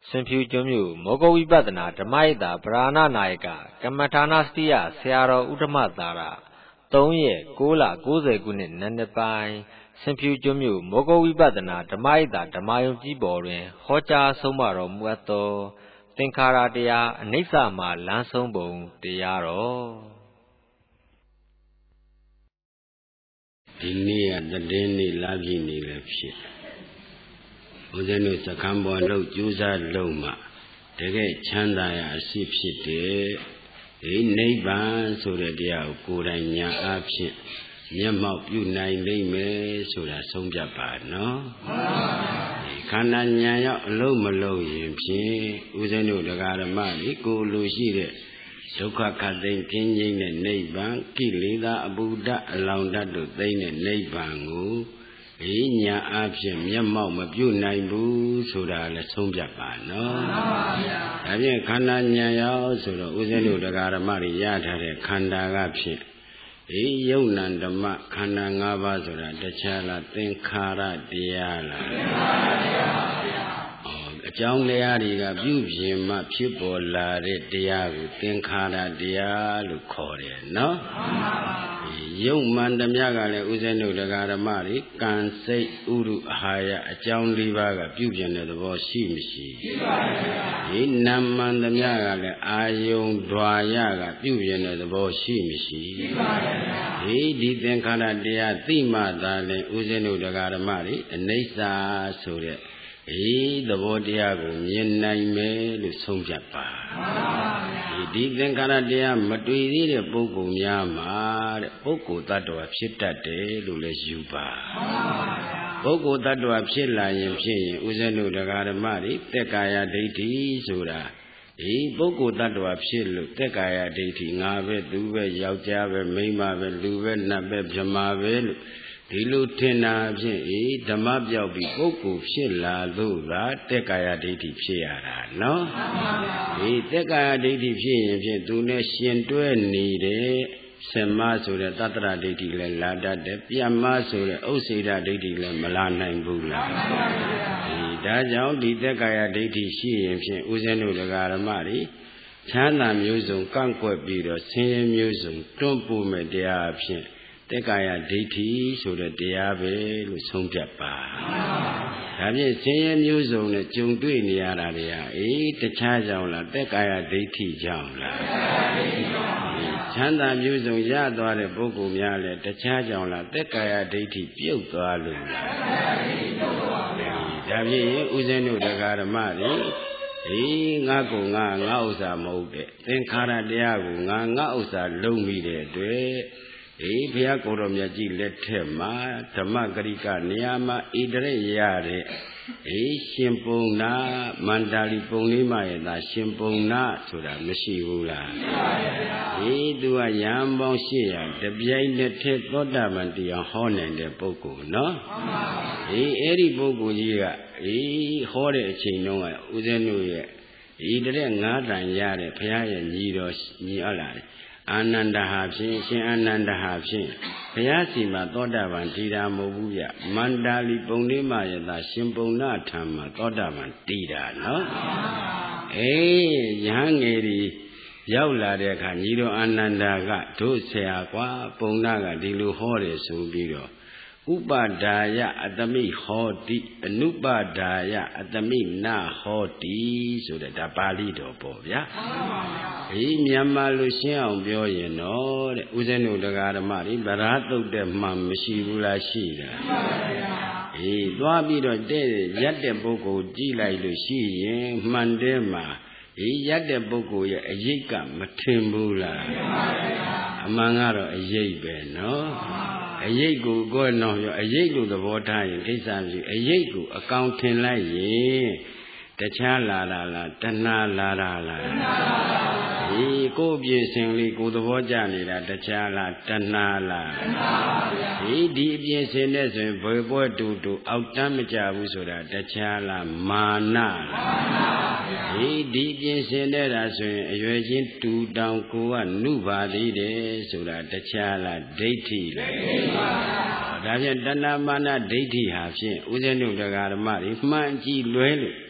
Simpu Jumyu, Mogowi Badana, Damaida, Brana Naika, Kamatana Stia, Searo Utamatara, Tonye, Gola, Goze Gunin, Nandabai, Simpu Jumyu, Mogowi Badana, Damaida, Damayo Giborin, Hoja Somaro Muato, Tinkara Dea, Nisama, Lansombo, Dearo. Dinia, the Deni, Lavini, Lepsi. Uzenu Sakambo, Lo, Juza, Loma, Tege, Chandaya, Sipsite, a neighbor, so that they are good and ya absent. Yamop, you nine lame, so that some Japan, no? Kananya, Loma, Lo, Yimpi, Uzenu, the Garamari, go Lucy. Soka Kaden Kenyan and Neighbor, Kilida, Buddha, along that to Dane and Neighbor, Inya Absem, Yamma, Bunai Boo, so that let's home Japan, no? I mean, Kananya, so the Uzenu, the Garamari, Yata, Kanda Absem. Yonan the Mak, Kanangava, so that the Chala, Tinkara, Diala. John Leariga, Bujim, people, Dia, Tinkara, Dia, Lucore, no? Young man, the Yagale, Uzenu, the Garamari, can say Uru Haya, John Livaga, Bujan of the Boshimishi. In Naman, the Yagale, Ayong Dwayaga, Bujan of the Boshimishi. He did Tinkara, Dia, Tima, Dale, Uzenu, the Garamari, and Nesa, so that. The Bodiago, Yenai me, Song Japa. He did Canada, Matui, the Boko Yama, Boko Tato of Shitate, Lules Yuba. Boko Tato of Shilla, Yamshin, Uzenu, the Garamari, Tekaya deity, Sura. He Boko Tato of Shillu, Tekaya deity, Nave, Duve, Yaujave, Mima, Luve, Nabe, Jamavel. Dilu Tena, Damabia be Boko, Shilla, Lula, Tekaya deity, Piara, no? He Tekaya deity, Pian, Dunesian to need Semaso, the Tatra deity, Lada, the Piamaso, the Osida deity, Malana and Bula. He does out the Tekaya deity, she, Uzenu, the Garamari, Chana Musum, Conquer Beater, Same Musum, Tumpu Media, Tekaya deity, so that they have a some Japa. Have you seen news on the Jungdu in the area? The Chajaula, Tekaya deity Jaula. Chanda news on Yadwa, the Boko Yale, the Chajaula, Tekaya deity, Piutu. Have you Uzenu the Garamari? Nago Nausa Mode, then Kara Diago, Nausa Lumi de. Pia Koromiaji let him, Tamagarika, Niama, Idre Yare, Shimpona, Mandali Ponima, and Shimpona, to the Meshula. Do a Yambon Shia, the behind the Ted Godamanti, a horn and the Boko, no? Eri Boko Yia, Hore Chinoa, Uzenu, Idre Nada Yare, Pia and Yidos, Niala. Ananda Hapsin, Ananda Hapsin, Payasima, Todavan, Tida Mobuya, Mandali Ponima, the Shimpona Tama, Todavan, Tida, no? Young Eri, Yaula de Caniro, Ananda, Tosea, Ponaga, Dilu Hore, Subiro. Upadaya Adami Hoti, Nubadaya Adami Na Hoti, so that the Palido Povia. Yama Lucian Bioyeno, Uzenu the Garamari, Barato de Mam Shivula Shida. Dwabido de Yate Boko, Gila Lucy, Mandema, Yate Boko, Yika, Matimbula, Amangaro, a Yabe, no? A Yago go no, a Yago the water in Kisazi, a Yago accounting like ye, the Chala la, Tana la. He go be singly go the water, the Chala, Tana la. He deep yes and boy to outdamaja Usoda, the Chala, Mana. He deep yes and as a to down go and nobody so that the Chala deity. Dana Mana deity have seen, Uzenu the Garamari, Manji Luelu.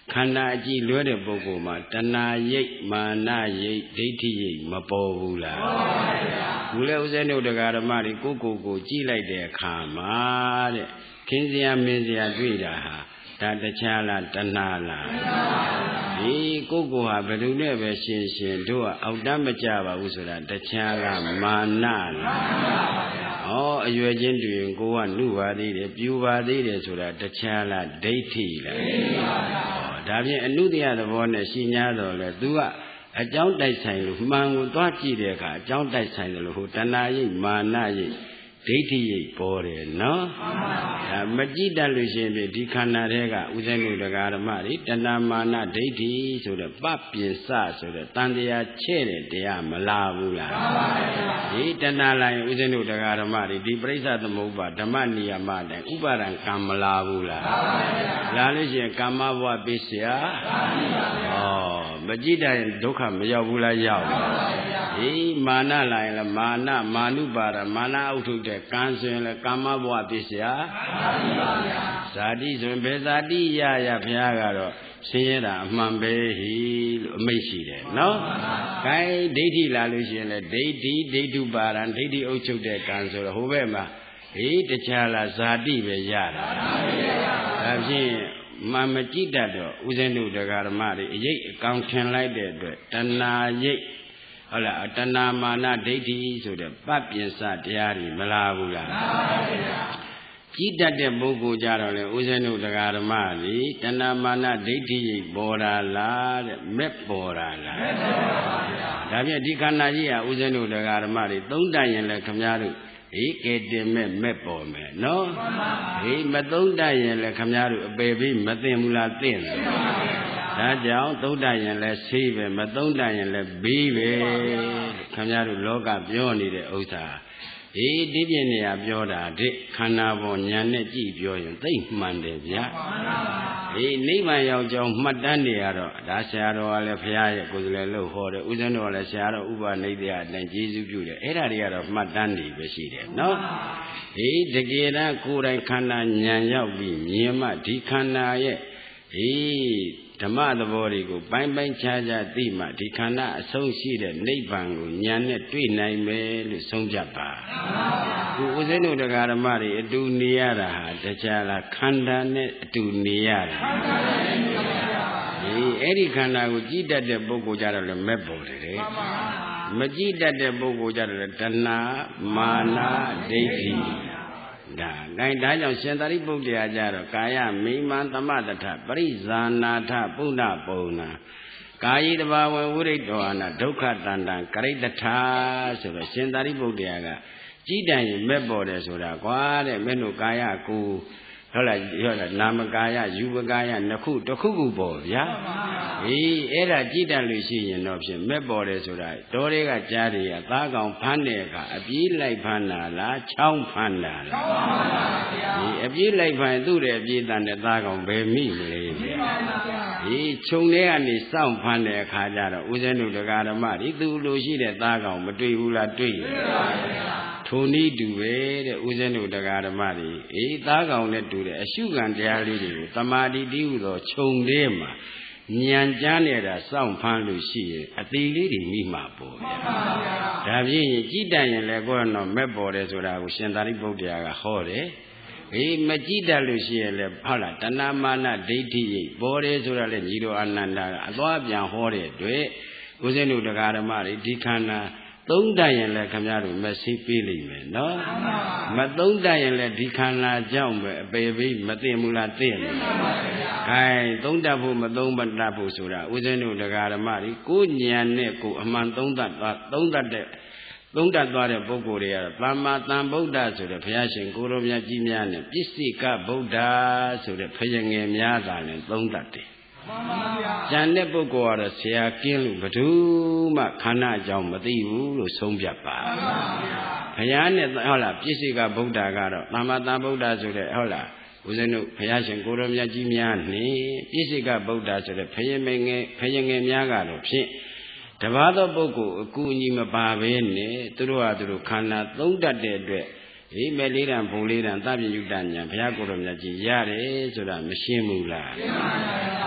ခန္ဓာအကြည့်လွဲတဲ့ပုဂ္ဂိုလ်မှာတဏှာရိပ်မာနရိပ်ဒိဋ္ဌိရိပ်မပေါ်ဘူးလားပေါ်ပါဗျာဘုလဲဥစဉ်တို့တရားဓမ္မတွေကိုကြည့်လိုက်တဲ့အခါမှာတဲ့ခင်းစရာမင်းစရာတွေ့တာဟာဒါတခြားလားတဏှာလားဒီကိုဟာဘယ်သူနဲ့ပဲရှင်တို့ကအောက်တမ်းမကြပါဘူးဆိုတာတခြားလားမာနလားအရွယ်ချင်းတွင်ကိုကနှုပါသေးတယ်ပြူပါသေးတယ်ဆိုတာတခြားလားဒိဋ္ဌိလားဒါဖြင့်အနုတ္တယသဘောနဲ့ရှင်း냐တော့လေ तू ကအကြောင်းတိုက်ဆိုင်လို့မှန်ကိုသွားကြည့်တဲ့အခါအကြောင်းတိုက်ဆိုင်တယ်လို့ဟိုတဏှာရိပ်မာနရိပ်ဒိဋ္ဌိရိပ်ပေါ်တယ်နော်ဒါမကြည့်တတ်လို့ရှိရင်ဒီခန္ဓာတွေကဥစဉ်လို့တရားဓမ္မတွေတဏှာမာနဒိဋ္ဌိဆိုတဲ့ပပြင်စဆိုတဲ့တန်တရားချဲ့တဲ့တရားမလာဘူးလားဒီတဏှာလာရင်ဥစဉ်လို့တရားဓမ္မတွေဒီပရိစ္ဆသမုပ္ပါဓမ္မနိယမတိုင်းဥပါဒံကံမလာဘူးလားလာလို့ရှိရင်ကာမဘဝပိစ္ဆယမကြည့်တတ်ရင်ဒုက္ခမရောက်ဘူးလားရောက်ဒီမာနလာရင်လည်းမာနုပါဒမာနဥထုတဲ့ကံဆိုရင်လည်းကာမဘဝပစ္စယဇာတိဆိုရင်ဘယ်ဇာတိရဘုရားကတော့ဆင်းရဲတာအမှန်ပဲဟိလို့အမိန့်ရှိတယ်နော်။ခိုင်းဒိဋ္ဌိလာလို့ရှိရင်လည်းဒိဋ္ဌုပါဒံဒိဋ္ဌိဥထုတဲ့ကံဆိုတော့ဟိုဘက်မှာတခြားလားဇာတိပဲရတာဒါဖြင့်မကြည့်တတ်တော့ဥစဉ်တို့တရားဓမ္မတွေအရေးအကောင်ထင်လိုက်တဲ့အတွက်တဏှာရိပ်ဟုတ်လားတဏှာမာနဒိဋ္ဌိဆိုတဲ့ပပြင်စတရားတွေမလာဘူးလားကြည်တတ်တဲ့ပုဂ္ဂိုလ်ကြတော့လေဥစဉ်တို့တရားဓမ္မတွေတဏှာမာနဒိဋ္ဌိပေါ်တာလားတဲ့မဲ့ပေါ်တာလားမဲ့ပေါ်ပါဗျာဒါဖြင့်ဒီခန္ဓာကြီးဟာဥစဉ်တို့တရားဓမ္မတွေသုံးတတ်ရင်လည်းခမည်းတော်ကဲတင်မဲ့ပေါ်မယ်နော်မသုံးတတ်ရင်လည်းခမည်းတော်အပေပြီးမသိဘူးလားသိတယ်ဒါကြောင့်သုံးတတ်ရင်လည်းဆေးပဲမသုံးတတ်ရင်လည်းဘေးပဲခင်ဗျားတို့လောကပြောနေတဲ့ဥစ္စာဒီပြည့်နေရပြောတာဒီခန္ဓာပေါ်ဉာဏ်နဲ့ကြည့်ပြောရင်သိမှန်တယ်ဗျာနိဗ္ဗာန်ရောက်ကြောင်းမှတ်တမ်းနေရတော့ဒါဆရာတော်ကလည်းဘုရားရဲ့ကိုယ်စလဲလို့ဟောတယ်ဥစဉ်တော်ကလည်းဆရာတော်ဥပနိဒေယအတိုင်းကျေးဇူးပြုတယ်အဲ့ဒါတွေကတော့မှတ်တမ်းနေပဲရှိတယ်နော်တကယ်တမ်းကိုယ်တိုင်ခန္ဓာဉာဏ်ရောက်ပြီးမြင်မှဒီခန္ဓာရဲ့ဓမ္မသဘောတွေကိုပိုင်းခြားသိမှဒီခန္ဓာအဆုံးရှိတဲ့နိဗ္ဗာန်ကိုဉာဏ်နဲ့တွေ့နိုင်မယ်လို့ဆုံးဖြတ်ပါခုဥစဉ်တို့တရားဓမ္မတွေအတူနေရတာဟာတခြားလားခန္ဓာနဲ့အတူနေရတာအဲ့ဒီခန္ဓာကိုကြည်တတ်တဲ့ပုဂ္ဂိုလ်ကြတော့လည်းမဲ့ပေါ်တယ်မကြည်တတ်တဲ့ပုဂ္ဂိုလ်ကြတော့လည်းတဏှာမာနဒိဋ္ဌိဒါကြောင့်ရှင်သာရိပုတ္တရာကြတော့ကာယမိမံသမတထပရိဇာနာထပုဏ္ဏပုံနာကာယိတဘာဝဝိရိတ္တောအနာဒုက္ခတန္တံကရိတ္တထာဆိုတော့ရှင်သာရိပုတ္တရာကကြည်တန်ရင်မဲ့ပေါ်တယ်ဆိုတာကွာတဲ့မင်းတို့ကာယကိုဟုတ်လားနာမကာယယူပကာယနှစ်ခုတစ်ခုခုပေါ်ဗျာအဲ့ဒါကြည်တန်လို့ရှိရင်တော့ဖြင့်မဲ့ပေါ်တယ်ဆိုတာတော်တွေကကြားတွေကသားကောင်ဖမ်းတဲ့အခါအပြေးလိုက်ဖမ်းတာလားချောင်းဖမ်းတာလားအပြေးလိုက်ဖမ်းသူ့ရဲ့အပြေးတန်တဲ့သားကောင်ဘယ်မိမလဲဗျာခြုံထဲကနေစောင့်ဖမ်းတဲ့အခါကျတော့ဥစဉ်တို့တရားဓမ္မတွေသူ့လိုရှိတဲ့သားကောင်မတွေ့ဘူးလားတွေ့ရဲ့ထိုနည်းတူပဲတဲ့ဥစဉ်တို့တရားဓမ္မတွေသားကောင်နဲ့တူတဲ့အရှုခံတရားလေးတွေကိုတမာတိတိဟုသောခြုံထဲမှာဉာဏ်ကြားနေတာစောင့်ဖမ်းလို့ရှိရင်အတိလေးတွေမိမှာပေါ့ဗျာဒါဖြင့်ကြည်တတ်ရင်လည်းကိုယ်တော့မဲ့ပေါ်တယ်ဆိုတာကိုရှင်သာရိပုတ္တရာကဟောတယ်မကြည်တတ်လို့ရှိရင်လည်းဟုတ်လားတဏှာမာနဒိဋ္ဌိပေါ်တယ်ဆိုတာလည်းညီတော်အာနန္ဒာကအသွားပြန်ဟောတဲ့အတွက်ဦးဇင်းတို့တရားဓမ္မတွေဒီခန္ဓာသုံးတတ်ရင်လည်းခင်ဗျားတို့မသိပေးလိမ့်မယ်နော်မသုံးတတ်ရင်လည်းဒီခန္ဓာကြောင့်ပဲအပေပြီးမသိဘူးလားသိတယ်ခိုင်းသုံးတတ်ဖို့မသုံးတတ်ဖို့ဆိုတာဦးဇင်းတို့တရားဓမ္မတွေကိုဉာဏ်နဲ့ကိုအမှန်သုံးတတ်သွားတဲ့ပုဂ္ဂိုလ်တွေကတော့သမ္မာသမ္ဗုဒ္ဓဆိုတဲ့ဘုရားရှင်ကိုရောမြတ်ကြီးများနဲ့ပစ္စိကဗုဒ္ဓဆိုတဲ့ဘုရားငယ်များသာနဲ့သုံးတတ်တယ်ကျန်တဲ့ပုဂ္ဂိုလ်ကတော့ဆရာကင်းလို့ဘယ်သူမှခန္ဓာအကြောင်းမသိဘူးလို့ဆုံးဖြတ်ပါဘုရားနဲ့ဟုတ်လားပစ္စိကဗုဒ္ဓကတော့သမ္မာသမ္ဗုဒ္ဓဆိုတဲ့ဟုတ်လားဦးဇင်းတို့ဘုရားရှင်ကိုရောမြတ်ကြီးများနဲ့ပစ္စိကဗုဒ္ဓဆိုတဲ့ဘုရားငယ်များကတော့ဖြင့်တပါးသောပုဂ္ဂိုလ်အကူအညီမပါဘဲနဲ့သူတို့ဟာသူတို့ခန္ဓာသုံးတတ်တဲ့အတွက်မဲ့လေးတန်ဘုံလေးတန်သဗ္ဗညုတဉာဏ်ဘုရားကိုယ်တော်မြတ်ကြီးရတယ်ဆိုတာမရှင်းဘူးလားရှင်းပါ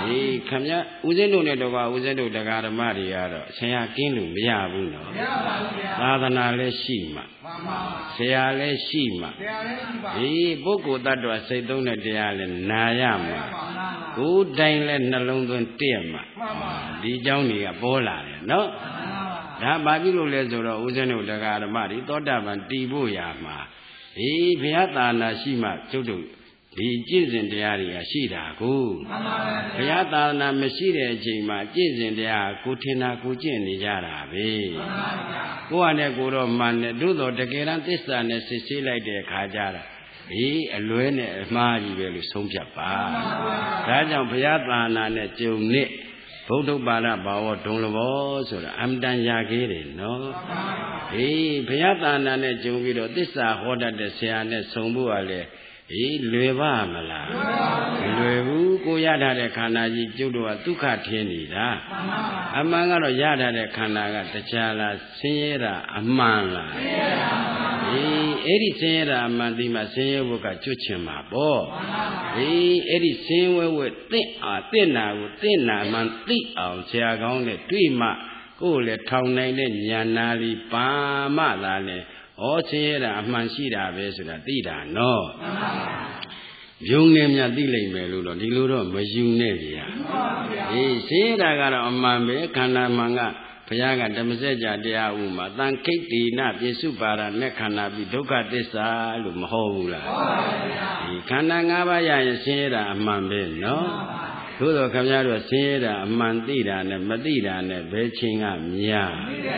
ခမဦးဇင်းတို့နဲ့တော့ကဦးဇင်းတို့တရားဓမ္မတွေကတော့ဆရာကင်းလို့မရဘူးနော်မရပါဘူးဗျာသာသနာလည်းရှိမှမှန်ပါဆရာလည်းရှိမှဆရာလည်းရှိပါပုဂ္ဂိုလ်တ attva စိတ်သုံးတဲ့တရားလည်းနာရမှာကိုယ်တိုင်လည်းနှလုံးသွင်းတည့်မှာမှန်ပါဒီเจ้าတွေကပေါ်လာတယ်နော်ဒါဘာဖြစ်လို့လဲဆိုတော့ဦးဇင်းတို့တရားဓမ္မတွေသောတာပန်တည်ဖို့ရာမှာဘုရားသာနာရှိမှကျုပ်တို့ဒီကျင့်စဉ်တရားတွေကရှိတာကိုမှန်ပါဘုရားသာနာမရှိတဲ့အချိန်မှာကျင့်စဉ်တရားကိုထင်တာကိုကျင့်နေကြတာပဲမှန်ပါဗျာကိုယ်ကလည်းကိုယ်တော့မှန်တယ်သို့တော်တကယ်တမ်းသစ္စာနဲ့စစ်ဆေးလိုက်တဲ့အခါကျတော့အလွဲနဲ့အမှားကြီးပဲလို့ဆုံးဖြတ်ပါဒါကြောင့်ဘုရားသာနာနဲ့ကြုံနဲ့ဘုဒ္ဓပါဠဘာဝဒုံလဘောဆိုတာအမတန်ရခဲ့တယ်နော်ဘုရားသာနာနဲ့ကြုံပြီးတော့သစ္စာဟောတတ်တဲ့ဆရာနဲ့ဆုံဖို့ကလည်းလွယ်ပါမလားမလွယ်ဘူးကိုရထားတဲ့ခန္ဓာကြီးကျုပ်တို့ကဒုက္ခထင်းနေတာအမှန်ကတော့ရထားတဲ့ခန္ဓာကတရားလားဆင်းရဲတာအမှန်လားအဲ့ဒီဆင်းရဲတာအမှန်ဒီမှာဆင်းရဲဘုကကျွတ်ချင်မှာပေါ့အဲ့ဒီဆင်းဝဲဝဲတင့်နာကိုတင့်နာမှန်သိအောင်ဆရာကောင်းနဲ့တွေ့မှကိုယ်လည်းထောင်နိုင်တဲ့ဉာဏ်နာလီပါမှသာလဲဆင်းရဲတာအမှန်ရှိတာပဲဆိုတာသိတာနော်ယုံနေမြသိလိမ့်မယ်လို့တော့ဒီလိုတော့မယူနဲ့ဗျာဆင်းရဲတာကတော့အမှန်ပဲခန္ဓာမှန်ကဘုရားကဓမ္မစကြာတရားဥမှာတန်ခိတ္တိနပိစုပါရနဲ့ခန္ဓာပြီးဒုက္ခသစ္စာလို့မဟုတ်ဘူးလားခန္ဓာ၅ပါးရရင်ဆင်းရဲတာအမှန်ပဲနော်သို့တော့ခင်ဗျားတို့ဆင်းရဲတာအမှန်သိတာနဲ့မသိတာနဲ့ဘယ်ချင်းကများ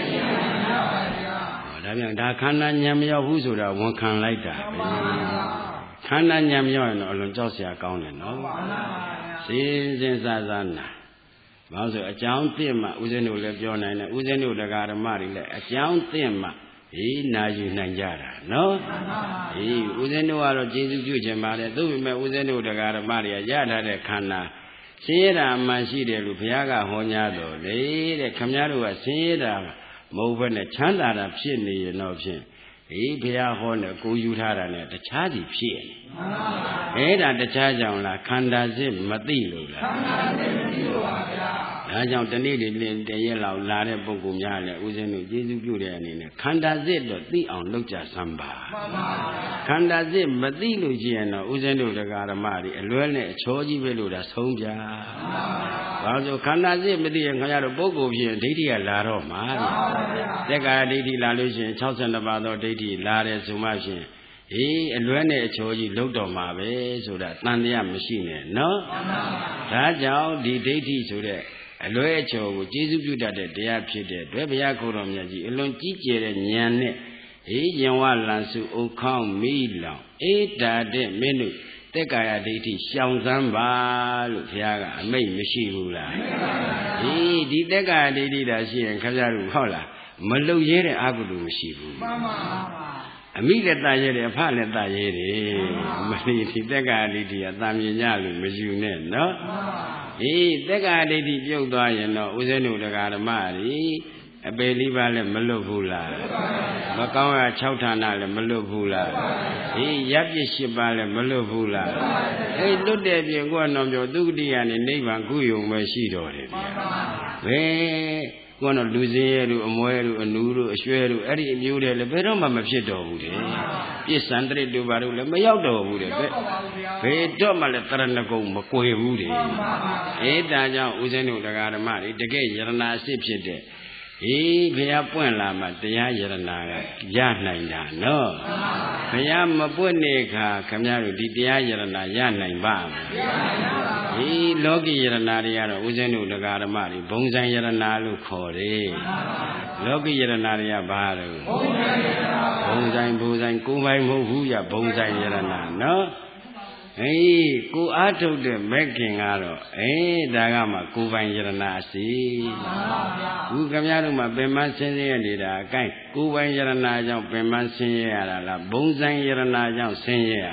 ဒါပြန်ဒါခန္ဓာဉာဏ်မရောက်ဘူးဆိုတာဝန်ခံလိုက်တာပဲခန္ဓာဉာဏ်မရောက်ရင်တော့အလွန်ကြောက်စရာကောင်းတယ်နော်စဉ်စားစားနာဘာလို့ဆိုအကြောင်းသိမှဦးဇင်းတို့လည်းပြောနိုင်တယ်ဦးဇင်းတို့တရားဓမ္မတွေလည်းအကြောင်းသိမှနာယူနိုင်ကြတာနော်ဦးဇင်းတို့ကတော့ကျေးဇူးပြုခြင်းပါတယ်သို့ပေမဲ့ဦးဇင်းတို့တရားဓမ္မတွေကရထားတဲ့ခန္ဓာဆင်းရဲတာမှန်ရှိတယ်လို့ဘုရားကဟောကြားတော်လေတဲ့ခမည်းတော်ကဆင်းရဲတာမဟုတ်ဘဲနဲ့ချမ်းသာတာဖြစ်နေရင်တော့ဖြင့်ဘုရားဟောနဲ့ကိုယူထားတာနဲ့တခြားစီဖြစ်နေအဲ့ဒါတခြားကြောင့်လားခန္ဓာစစ်မသိလို့လားခန္ဓာစစ်မသိလို့ပါဗျာဒါကြောင့်တနေ့တည်းလောက်လာတဲ့ပုဂ္ဂိုလ်များလည်းဦးဇင်းတို့ကျေးဇူးပြုတဲ့အနေနဲ့ခန္ဓာစစ်တော့သိအောင်လုပ်ကြစမ်းပါခန္ဓာစစ်မသိလို့ရှိရင်တော့ဦးဇင်းတို့တရားဓမ္မတွေအလွဲနဲ့အချောကြီးပဲလို့ဒါဆုံးပြဘာလို့ခန္ဓာစစ်မသိရင်ခင်ဗျားတို့ပုဂ္ဂိုလ်ဖြစ်ဒိဋ္ဌိကလာတော့မှာတဲ့ကာယဒိဋ္ဌိလာလို့ရှိရင်62ပါးသောဒိဋ္ဌိလာတယ်ဆိုမှဖြင့်အလွဲနဲ့အချောကြီးလုံးတော်မှာပဲဆိုတာတန်တရားမရှိနဲ့နော်ဒါကြောင့်ဒီဒိဋ္ဌိဆိုတဲ့အလွဲအချောကိုကျေးဇူးပြုတတ်တဲ့တရားဖြစ်တဲ့အတွက်ဘုရားကိုယ်တော်မြတ်ကြီးအလွန်ကြီးကျယ်တဲ့ဉာဏ်နဲ့ယင်ဝလန်စုဥခေါင်းမိလောင်တာတဲ့မင်းတို့တက်ကာယဒိဋ္ဌိရှောင်စမ်းပါလို့ဘုရားကအမိန့်မရှိဘူးလားဒီတက်ကာယဒိဋ္ဌိသာရှိရင်ခင်ဗျားတို့ဟုတ်လားမလုံရဲတဲ့အကုသိုလ်မရှိဘူးမှန်ပါပါအမိလည်းတာရဲတယ်အဖလည်းတာရဲတယ်မလီဒီတက္ကဒိဋ္ဌိကတာမြင်ကြလို့မယူနဲ့နော်တက္ကဒိဋ္ဌိပြုတ်သွားရင်တော့ဦးဇင်းတို့တရားဓမ္မတွေအပေလေးပါးလည်းမလွတ်ဘူးလားမကောင်းရ6ဌာနလည်းမလွတ်ဘူးလားရပ်ပြစ်7ပါးလည်းမလွတ်ဘူးလားလွတ်တဲ့ပြင်ကိုယ်တော်ပြောသုတိယနဲ့နိဗ္ဗာန်ကုယုံပဲရှိတော်တယ်ဗျာဘယ်ကိုယ်တော့လူစင်းရဲတို့အမွဲတို့အနူးတို့အရွှဲတို့အဲ့ဒီအမျိုးတွေလည်းဘယ်တော့မှမဖြစ်တော်ဘူးတဲ့ပြစ္ဆန္တရတို့ဘာတို့လည်းမရောက်တော်ဘူးတဲ့ဘယ်တော့မှလည်းတရဏဂုံမကွယ်ဘူးတဲ့ဒါကြောင့်ဦးဇင်းတို့တရားဓမ္မတွေတကယ်ယရနာအစ်ဖြစ်တဲ့ဘုရားပွင့်လာမှတရားယရနာကရနိုင်တာနော်ဘုရားမပွင့်တဲ့အခါခင်ဗျားတို့ဒီတရားယရနာရနိုင်ပါ့မလားလောကီယရနာတွေကတော့ဦးဇင်းတို့တရားဓမ္မတွေဘုံဆိုင်ယရနာလို့ခေါ်တယ်လောကီယရနာတွေကဘာလို့ဘုံဆိုင်ကိုယ်ပိုင်မဟုတ်ဘူးရဘုံဆိုင်ယရနာနော်ကိုအားထုတ်တဲ့မက်ခင်ကတော့ဒါကမှကိုယ်ပိုင်ယရနာစီခုခင်ဗျားတို့မှပင်မဆင်းရဲနေတာအကိုင်းကိုယ်ပိုင်ယရနာကြောင့်ပင်မဆင်းရဲရတာလားဘုံဆိုင်ယရနာကြောင့်ဆင်းရဲရတာ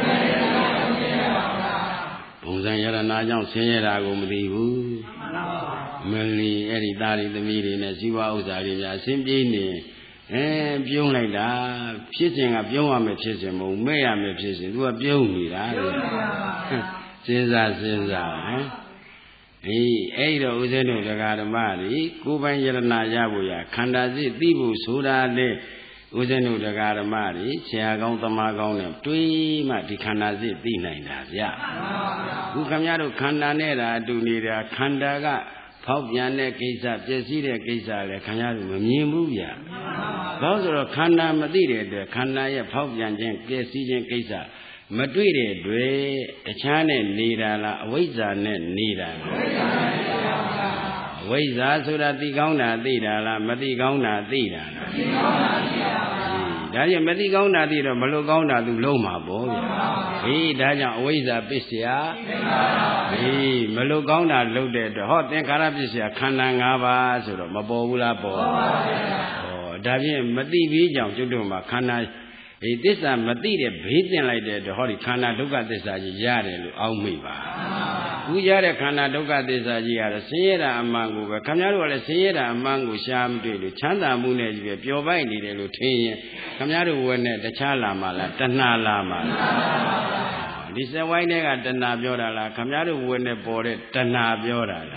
ဘုံဆိုင်ယရနာကြောင့်ဆင်းရဲတာကိုမသိဘူးမလီအဲ့ဒီသားတွေသမီးတွေနဲ့ဇီဝဥစ္စာတွေများအစင်းပြေးနေပြုံးလိုက်တာဖြစ်စဉ်ကပြုံးရမယ်ဖြစ်စဉ်မဟုတ်မဲ့ရမယ်ဖြစ်စဉ်သူကပြုံးနေတာလေစဉ်းစားအဲ့တော့ဦးဇင်းတို့တရားဓမ္မတွေကိုယ်ပိုင်ယရနာရဖို့ရခန္ဓာစိတ်သိဖို့ဆိုတာလေဦးဇင်းတို့တရားဓမ္မတွေဆရာကောင်းသမားကောင်းနဲ့တွေးမှဒီခန္ဓာစိတ်သိနိုင်တာဗျခုခင်ဗျားတို့ခန္ဓာနဲ့တာအတူနေတာခန္ဓာကဖောက်ပြန်တဲ့ကိစ္စပျက်စီးတဲ့ကိစ္စလည်းခင်ဗျားတို့မမြင်ဘူးဗျဘာလို့ဆိုတော့ခန္ဓာမသိတဲ့အတွက်ခန္ဓာရဲ့ဖောက်ပြန်ခြင်းပျက်စီးခြင်းကိစ္စမတွေ့တဲ့တွေ့တခြားနဲ့နေတာလားအဝိဇ္ဇာနဲ့နေတာလားအဝိဇ္ဇာဆိုတာသိကောင်းတာသိတာလားမသိကောင်းတာသိတာလားသိကောင်းတာသိတာပါဒါကြောင့်မသိကောင်းတာသိတော့မလို့ကောင်းတာသူလုံးမှာပေါ့ဗျာဒါကြောင့်အဝိဇ္ဇာပစ္စယမလို့ကောင်းတာလုံးတဲ့အတွက်ဟောသင်္ခါရပစ္စယခန္ဓာ၅ပါးဆိုတော့မပေါ်ဘူးလားပေါ်ပါပါဗျာဒါဖြင့်မသိပြီးကြောင့်ကျွတ်တို့မှာခန္ဓာသစ္စာမသိတဲ့ဘေးတင်လိုက်တဲ့အတွက်ဟောဒီခန္ဓာဒုက္ခသစ္စာကြီးရတယ်လို့အောက်မိပါခုရတဲ့ခန္ဓာဒုက္ခသစ္စာကြီးကတော့ဆင်းရဲတာအမှန်ကိုပဲခင်ဗျားတို့ကလည်းဆင်းရဲတာအမှန်ကိုရှားမတွေ့လို့ချမ်းသာမှုနဲ့ကြီးပဲပျော်ပိုက်နေတယ်လို့ထင်ရင်ခင်ဗျားတို့ဝယ်နဲ့တခြားလာမှလားတဏှာလာမှလားဒီစက်ဝိုင်းတွေကတဏှာပြောတာလားခင်ဗျားတို့ဝယ်နဲ့ပေါ်တဲ့တဏှာပြောတာလား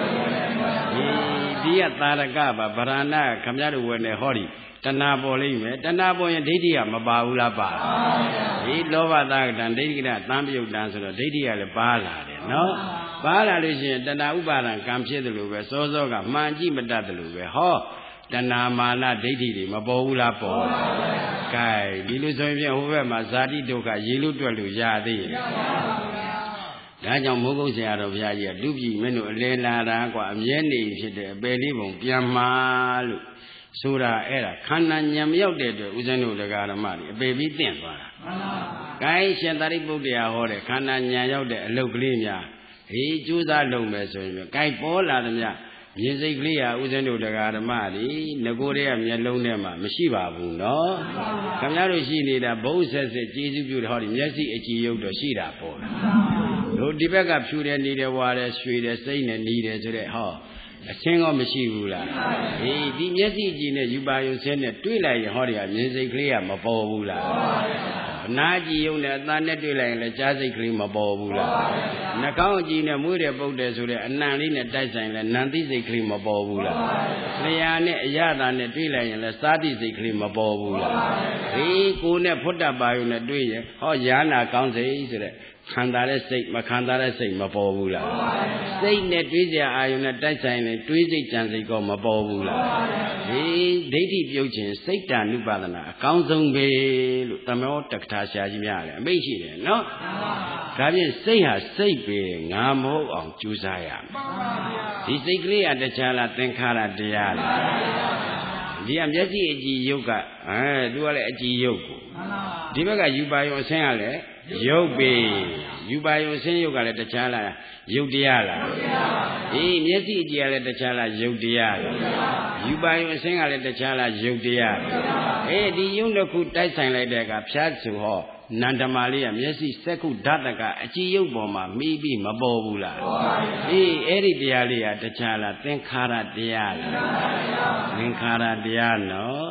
ဒီကတာရကပါဗရဏခင်ဗျားတို့ဝယ်နဲ့ဟောဒီတဏှာပေါ်လိမ့်မယ်တဏှာပေါ်ရင်ဒိဋ္ဌိကမပါဘူးလားပါဒီလောဘသာကတံဒိဋ္ဌိကတံပြုတ်တံဆိုတော့ဒိဋ္ဌိကလည်းပါလာတယ်နော်ပါလာလို့ရှိရင်တဏှာဥပါဒံကံဖြစ်တယ်လို့ပဲစောစောကမှန်ကြည့်မတတ်တယ်လို့ပဲဟောတဏှာမာနဒိဋ္ဌိတွေမပေါ်ဘူးလားပေါ်ပါဘူးကဲဒီလိုဆိုရင်ဟိုဘက်မှာဇာတိဒုက္ခရေလို့တွက်လို့ရသေးရဲ့ဒါကြောင့်မိုးကုတ်ဆရာတော်ဘုရားကြီးကလူပြည်မင်းတို့အလဲလာတာกว่าအမြဲနေဖြစ်တဲ့အပယ်လေးပုံပြန်မှာလို့ဆိုတာအဲ့ဒါခန္ဓာဉာဏ်မရောက်တဲ့အတွက်ဦးဇင်းတို့တရားဓမ္မတွေအပေပြီးတင့်သွားတာမှန်ပါပါ။ကိုင်းရှင်သာရိပုတ္တရာဟောတဲ့ခန္ဓာဉာဏ်ရောက်တဲ့အလုတ်ကလေးများကြိုးစားလုပ်မယ်ဆိုရင်ကိုင်းပေါ်လာသည်များမြင်စိတ်ကလေးဟာဦးဇင်းတို့တရားဓမ္မတွေငကိုတွေကမျက်လုံးထဲမှာမရှိပါဘူးနော်။ခင်ဗျားတို့ရှိနေတာဘုံဆက်ဆက်ကျေးဇူးပြုတဲ့ဟောဒီမျက်စိအကြည်ရုပ်တော့ရှိတာပေါ့။တို့ဒီဘက်ကဖြူတယ်နေတယ်ဝါတယ်ရွှေတယ်စိမ့်တယ်နီးတယ်ဆိုတဲ့ဟောအချင်းကောမရှိဘူးလားဒီမျက်စိကြည့်နဲ့ယူပါယုံဆင်းနဲ့တွေ့လိုက်ရင်ဟောဒီကမြင်စိတ်ကလေးကမပေါ်ဘူးလားအနာကြည့်ယုံနဲ့အသားနဲ့တွေ့လိုက်ရင်လည်းကြားစိတ်ကလေးမပေါ်ဘူးလားနှာခေါင်းကြည့်နဲ့မွေးတယ်ပုတ်တယ်ဆိုတဲ့အနံလေးနဲ့တိုက်ဆိုင်လဲနံသိစိတ်ကလေးမပေါ်ဘူးလားလျှာနဲ့အရသာနဲ့တွေ့လိုက်ရင်လည်းစားသိစိတ်ကလေးမပေါ်ဘူးလားကိုယ်နဲ့ဖွတ်တပါယုံနဲ့တွေ့ရင်ဟောယာနာကောင်းစိတ်ဆိုတဲ့ခံစားတဲ့စိတ်မခံစားတဲ့စိတ်မပေါ်ဘူးလားစိတ်နဲ့တွေးကြအာယုံနဲ့တိုက်ဆိုင်နေတွေးစိတ်ကြံစိတ်ကောမပေါ်ဘူးလားဒိဋ္ဌိပြုတ်ခြင်းစိတ်တ ानु ပါဒနာအကောင်းဆုံးပဲလို့သမောတက္ကထာဆရာကြီးများလည်းအမိန့်ရှိတယ်နော်ဒါဖြင့်စိတ်ဟာစိတ်ပဲငါမဟုတ်အောင်ကြိုးစားရမယ်ဒီစိတ်ကလေးကတခြားလားသင်္ခါရတရားလားဒီကမျက်စိအကြည်ယုတ်ကသူကလည်းအကြည်ယုတ်ကိုဒီဘက်ကယူပါယုံအဆင်းကလည်းရုပ်ပေယူပါယုံဆင်းရုပ်ကလည်းတခြားလားရုပ်တရားလားမျက်စိအကြည့်ကလည်းတခြားလားရုပ်တရားလားယူပါယုံဆင်းကလည်းတခြားလားရုပ်တရားဒီယုံတစ်ခုတိုက်ဆိုင်လိုက်တဲ့အခါဖြားစုဟောနန္ဒမာလေးကမျက်စိစက္ခုဓာတကအကြည်ယုတ်ပေါ်မှာမိပြီးမပေါ်ဘူးလားအဲ့ဒီတရားလေးကတခြားလားသင်္ခါရတရားလားသင်္ခါရတရားနော်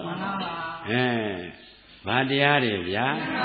ဘာတရားတွေဗျာ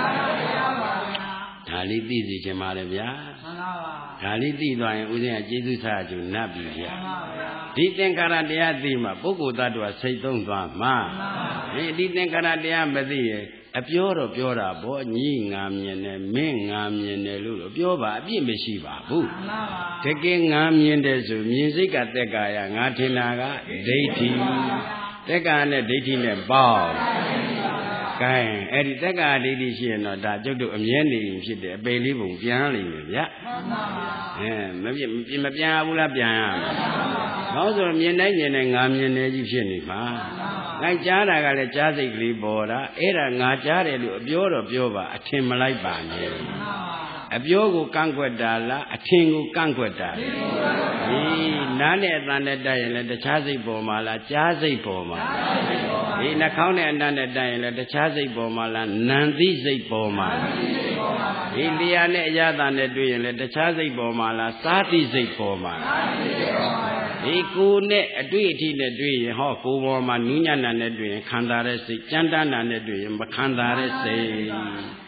ဒါလေးသိစီခြင်းပါလေဗျာမှန်ပါပါဒါလေးသိသွားရင်ဦးဇင်းကကျေးဇူးဆရာကျူနတ်ပြီဗျာမှန်ပါဗျာဒီသင်္ခါရတရားသိမှပုဂ္ဂိုလ်သတ္တဝါစိတ်သုံးသွားမှာမှန်ပါဒီသင်္ခါရတရားမသိရင်အပြောတော့ပြောတာပေါ့ညီငါမြင်တယ်မင်းငါမြင်တယ်လို့ပြောပါအပြစ်မရှိပါဘူးမှန်ပါပါတကယ်ငါမြင်တယ်ဆိုမြင်စိတ်ကသက်ကာယငါထင်တာကဒိဋ္ဌိသက်ကာနဲ့ဒိဋ္ဌိနဲ့ပေါင်းကဲအဲ့ဒီတက္ကဒိဋ္ဌိရှိရင်တော့ဒါကျုပ်တို့အမြဲနေဖြစ်တယ်အပေလေးပုံပြန်လိမ့်မယ်ဗျာမှန်ပါဗျာမပြန်ဘူးလားပြန်ရမယ်ဘာလို့ဆိုမြင်တိုင်းမြင်တိုင်းငါမြင်တယ်ကြီးဖြစ်နေမှာငါကြားတာကလည်းကြားစိတ်ကလေးပေါ်တာအဲ့ဒါငါကြားတယ်လို့အပြောတော့ပြောပါအထင်မလိုက်ပါနဲ့အပြောကိုကန့်ကွက်တာလားအထင်ကိုကန့်ကွက်တာနားနဲ့အသံနဲ့တိုက်ရင်လည်းတခြားစိတ်ပေါ်မှာလားကြားစိတ်ပေါ်မှာနှာခေါင်းနဲ့အနံ့နဲ့တိုက်ရင်လည်းတခြားစိတ်ပေါ်မှာလားနံသိစိတ်ပေါ်မှာလျှာနဲ့အရသာနဲ့တွေ့ရင်လည်းတခြားစိတ်ပေါ်မှာလားစားသိစိတ်ပေါ်မှာကိုယ်နဲ့အတွေ့အထိနဲ့တွေ့ရင်ဟောကိုယ်ပေါ်မှာနူးညံ့တာနဲ့တွေ့ရင်ခံစားတဲ့စိတ်ကြမ်းတမ်းတာနဲ့တွေ့ရင်မခံစားတဲ့စိတ်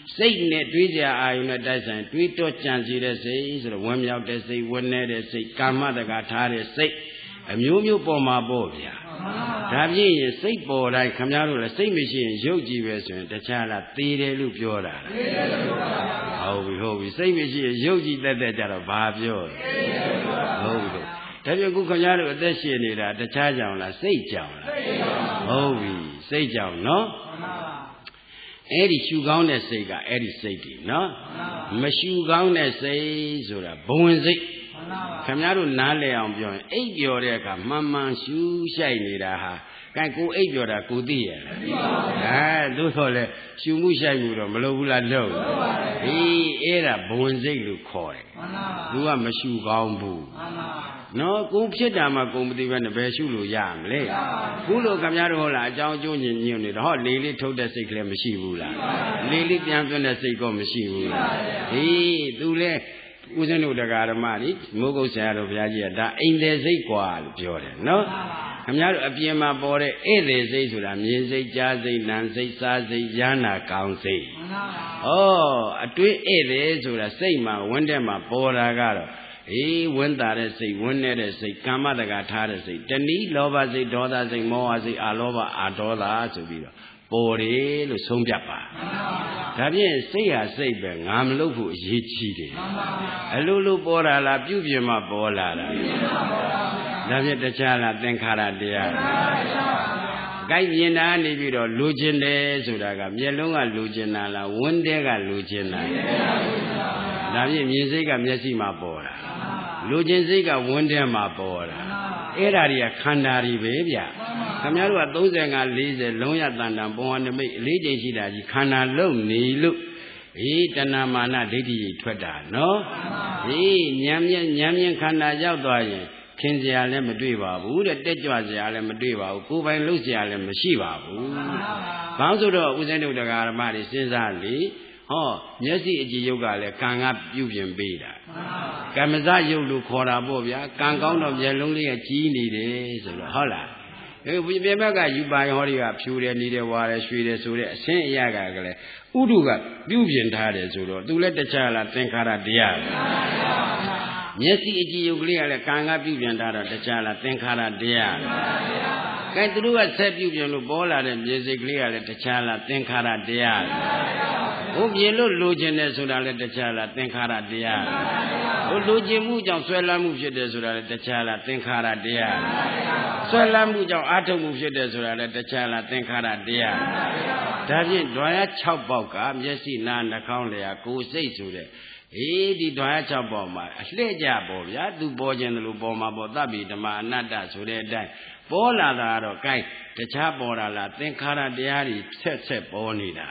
စိတ်နဲ့တွေးကြအာယုနဲ့တိုက်ဆိုင်တွေးတော့ကြံစီတဲ့စိတ်ဆိုတော့ဝမ်းမြောက်တဲ့စိတ်ဝမ်းနည်းတဲ့စိတ်ကာမတက္ကထားတဲ့စိတ်အမျိုးမျိုးပေါ်မှာပေါ့ဗျာဒါဖြင့်စိတ်ပေါ်တိုင်းခမများတို့လည်းစိတ်မရှိရင်ရုပ်ကြည့်ပဲဆိုရင်တခြားလားသေတယ်လို့ပြောတာဟုတ်ပြီစိတ်မရှိရင်ရုပ်ကြည့်တက်ကြတော့ဘာပြောဟုတ်ပြီဒါဖြင့်ခုခမများတို့အသက်ရှင်နေတာတခြားကြောင်လားစိတ်ကြောင်လားဟုတ်ပြီစိတ်ကြောင်နော်အဲ့ဒီရှူကောင်းတဲ့စိတ်ကအဲ့ဒီစိတ်တွေနော်မရှူကောင်းတဲ့စိတ်ဆိုတာဘဝင်စိတ်ခင်ဗျားတို့နားလည်အောင်ပြောရင်အိပ်ပျော်တဲ့အခါမှန်မှန်ရှူရှိုက်နေတာဟာကဲကိုအိပ်ပျော်တာကိုသိရလားသို့တော်လဲရှူမှုရှိုက်မှုတော့မလုပ်ဘူးလားလုပ်ဟေးအဲ့ဒါဘဝင်စိတ်လို့ခေါ်တယ်သူကမရှူကောင်းဘူးနော်ကိုဖြစ်တာမှကိုမသိဘဲနဲ့ဘယ်ရှုလို့ရမလဲခုလိုခင်ဗျားတို့ဟုတ်လားအကြောင်းအကျိုးညင်ညွတ်နေတော့ဟောလေလေးထုတ်တဲ့စိတ်ကလေးမရှိဘူးလားလေလေးပြန်သွင်းတဲ့စိတ်ကောမရှိဘူးလားဟေးသူလဲဦးဇင်းတို့တရားဓမ္မတွေမိုးကုတ်ဆရာတော်ဘုရားကြီးကဒါအိမ်သေးစိတ်กว่าလို့ပြောတယ်နော်ခင်ဗျားတို့အပြင်မှာပေါ်တဲ့ဧည့်သည်စိတ်ဆိုတာမြင်စိတ်ကြားစိတ်နာမ်စိတ်စားစိတ်ရားနာကောင်းစိတ်ဩအတွင်းဧည့်သည်ဆိုတာစိတ်မှာဝန်းတဲ့မှာပေါ်တာကတော့ဝင်းတာတဲ့စိတ်ဝင်းနေတဲ့စိတ်ကာမတက္ကထားတဲ့စိတ်တဏှိလောဘစိတ်ဒေါသစိတ်မောဟစိတ်အာလောဘအာဒေါသဆိုပြီးတော့ပေါ်တယ်လို့ဆုံးဖြတ်ပါဒါဖြင့်စိတ်ဟာစိတ်ပဲငါမလုပ်ဖို့အရေးကြီးတယ်အလိုလိုပေါ်လာလားပြုပြင်မှပေါ်လာတာဒါဖြင့်တခြားလားသင်္ခါရတရားကိုက်မြင်တာနေပြီးတော့လူကျင်တယ်ဆိုတာကမျက်လုံးကလူကျင်တာလားဝန်းတဲကလူကျင်တာဒါဖြင့်မြင်စိတ်ကမျက်စိမှာပေါ်တာလူကျင်စိတ်ကဝန်းထဲမှာပေါ်တာအဲ့ဓာတွေကခန္ဓာတွေပဲဗျခင်ဗျားတို့က35 40လုံးရတန်တန်ပုံဝနမိတ်အလေးချိန်ရှိတာကြီးခန္ဓာလုံနေလို့တဏမာနဒိဋ္ဌိကြီးထွက်တာနော်ဉာဏ်မြင်ခန္ဓာရောက်သွားရင်ခင်စရာလည်းမတွေ့ပါဘူးတဲ့တက်ကြွစရာလည်းမတွေ့ပါဘူးကိုယ်ပိုင်လှုပ်စရာလည်းမရှိပါဘူးဘာလို့ဆိုတော့ဦးဇင်းတို့တရားဓမ္မတွေစဉ်းစားလေဟောမျက်စိအကြည့်ယုတ်ကလည်းကံကပြုပြင်ပေးတာကမ္မဇယုတ်လို့ခေါ်တာပေါ့ဗျာကံကောင်းတော့မျက်လုံးလေးကကြီးနေတယ်ဆိုတော့ဟုတ်လားပြင်ဘက်ကယူပါဟောတွေကဖြူတယ်နေတယ်ဝါတယ်ရွှေတယ်ဆိုတဲ့အဆင်းအရာကလည်းဥဒုကပြုပြင်ထားတယ်ဆိုတော့သူလည်းတခြားလားသင်္ခါရတရားမျက်စိအကြည့်ယုတ်ကလေးကလည်းကံကပြုပြင်ထားတော့တခြားလားသင်္ခါရတရားကဲသူတို့ကဆက်ပြုပြင်လို့ပေါ်လာတဲ့မျက်စိကလေးကလည်းတခြားလားသင်္ခါရတရားဟိုပြင်လို့လိုချင်တယ်ဆိုတာလည်းတခြားလားသင်္ခါရတရားဟိုလိုချင်မှုကြောင့်ဆွဲလန်းမှုဖြစ်တယ်ဆိုတာလည်းတခြားလားသင်္ခါရတရားဆွဲလန်းမှုကြောင့်အာထုတ်မှုဖြစ်တယ်ဆိုတာလည်းတခြားလားသင်္ခါရတရားဒါဖြင့်ဓဝါရ6ပေါက်ကမျက်စိနားနှာခေါင်းလျာကိုယ်စိတ်ဆိုတဲ့ဒီဓဝါရ6ပေါက်မှာအလှည့်ကြပေါ့ဗျာသူပေါ်ခြင်းတယ်လို့ပေါ်မှာပေါ့သဗ္ဗေဓမ္မအနတ္တဆိုတဲ့အတိုင်းပေါ်လာတာတော့ကိုင်းတခြားပေါ်လာလားသင်္ခါရတရားတွေဆက်ပေါ်နေတာ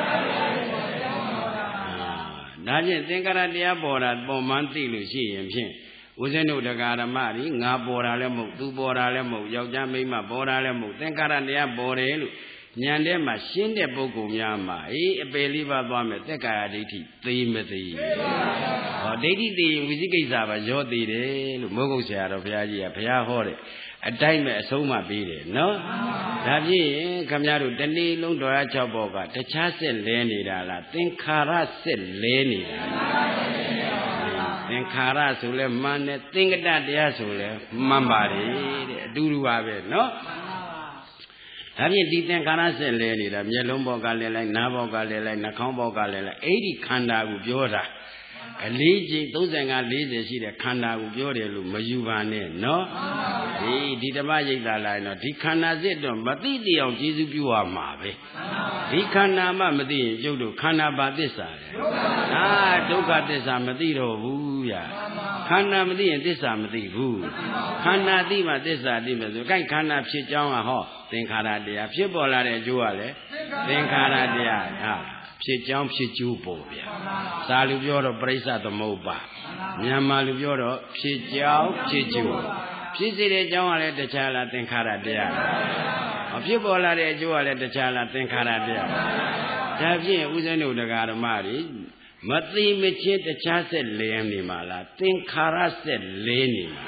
ဒါဖြင့်သင်္ခါရတရားပေါ်တာပေါ်မှန်းသိလို့ရှိရင်ဖြင့်ဦးဇင်းတို့တရားဓမ္မတွေငါပေါ်တာလည်းမဟုတ်သူပေါ်တာလည်းမဟုတ်ယောက်ျားမိန်းမပေါ်တာလည်းမဟုတ်သင်္ခါရတရားပေါ်တယ်လို့ဉာဏ်ထဲမှာရှင်းတဲ့ပုဂ္ဂိုလ်များမှာအပယ်လေးပါးသွားမယ်သက်ကာယဒိဋ္ဌိသိမသိဟောဒိဋ္ဌိသိရင်ဝိသိကိစ္စပါရောသိတယ်လို့မိုးကုတ်ဆရာတော်ဘုရားကြီးကဘုရားဟောတယ်အတိုင်းမဲ့အဆုံးမပေးတယ်နော်ဒါဖြင့်ခမရတို့တနေ့လုံးတော်ရ6ဘောကတခြားဆက်လဲနေတာလားသင်္ခါရဆက်လဲနေတာသင်္ခါရဆိုလဲမှန်တယ်သင်္ကတတရားဆိုလဲမှန်ပါတယ်တဲ့အတူတူပါပဲနော်ဒါဖြင့်ဒီသင်္ခါရဆက်လဲနေတာမျက်လုံးဘောကလဲလိုက်နားဘောကလဲလိုက်နှာခေါင်းဘောကလဲလိုက်အဲ့ဒီခန္ဓာကိုပြောတာအလေးချိန်35 40ရှိတဲ့ခန္ဓာကိုပြောတယ်လို့မယူပါနဲ့နော်ဒီဓမ္မရိပ်သာလာရင်တော့ဒီခန္ဓာစစ်တော့မသိသိအောင်ကျေစုပြုရမှာပဲဒီခန္ဓာမှမသိရင်ကျုပ်တို့ခန္ဓာဘာသစ္စာလဲဒုက္ခသစ္စာမသိတော့ဘူးဗျာခန္ဓာမသိရင်သစ္စာမသိဘူးခန္ဓာသိမှသစ္စာသိမယ်ဆိုကိုက်ခန္ဓာဖြစ်ကြောင်းကဟောသင်္ခါရတရားဖြစ်ပေါ်လာတဲ့အကျိုးကလည်းသင်္ခါရတရားဟာဖြစ်ကြောင်းဖြစ်ကျိုးပေါ်ဗျာသာလူပြောတော့ပရိစ္ဆသမုပ္ပါမြန်မာလူပြောတော့ဖြစ်ကြောင်းဖြစ်ကျိုးဖြစ်စေတဲ့အကြောင်းကလည်းတခြားလားသင်္ခါရတရားဖြစ်ပေါ်လာတဲ့အကျိုးကလည်းတခြားလားသင်္ခါရတရားဒါဖြင့်ဦးဇင်းတို့တရားဓမ္မတွေမသိမချင်းတခြားဆက်လဲနေမှာလားသင်္ခါရဆက်လဲနေမှာ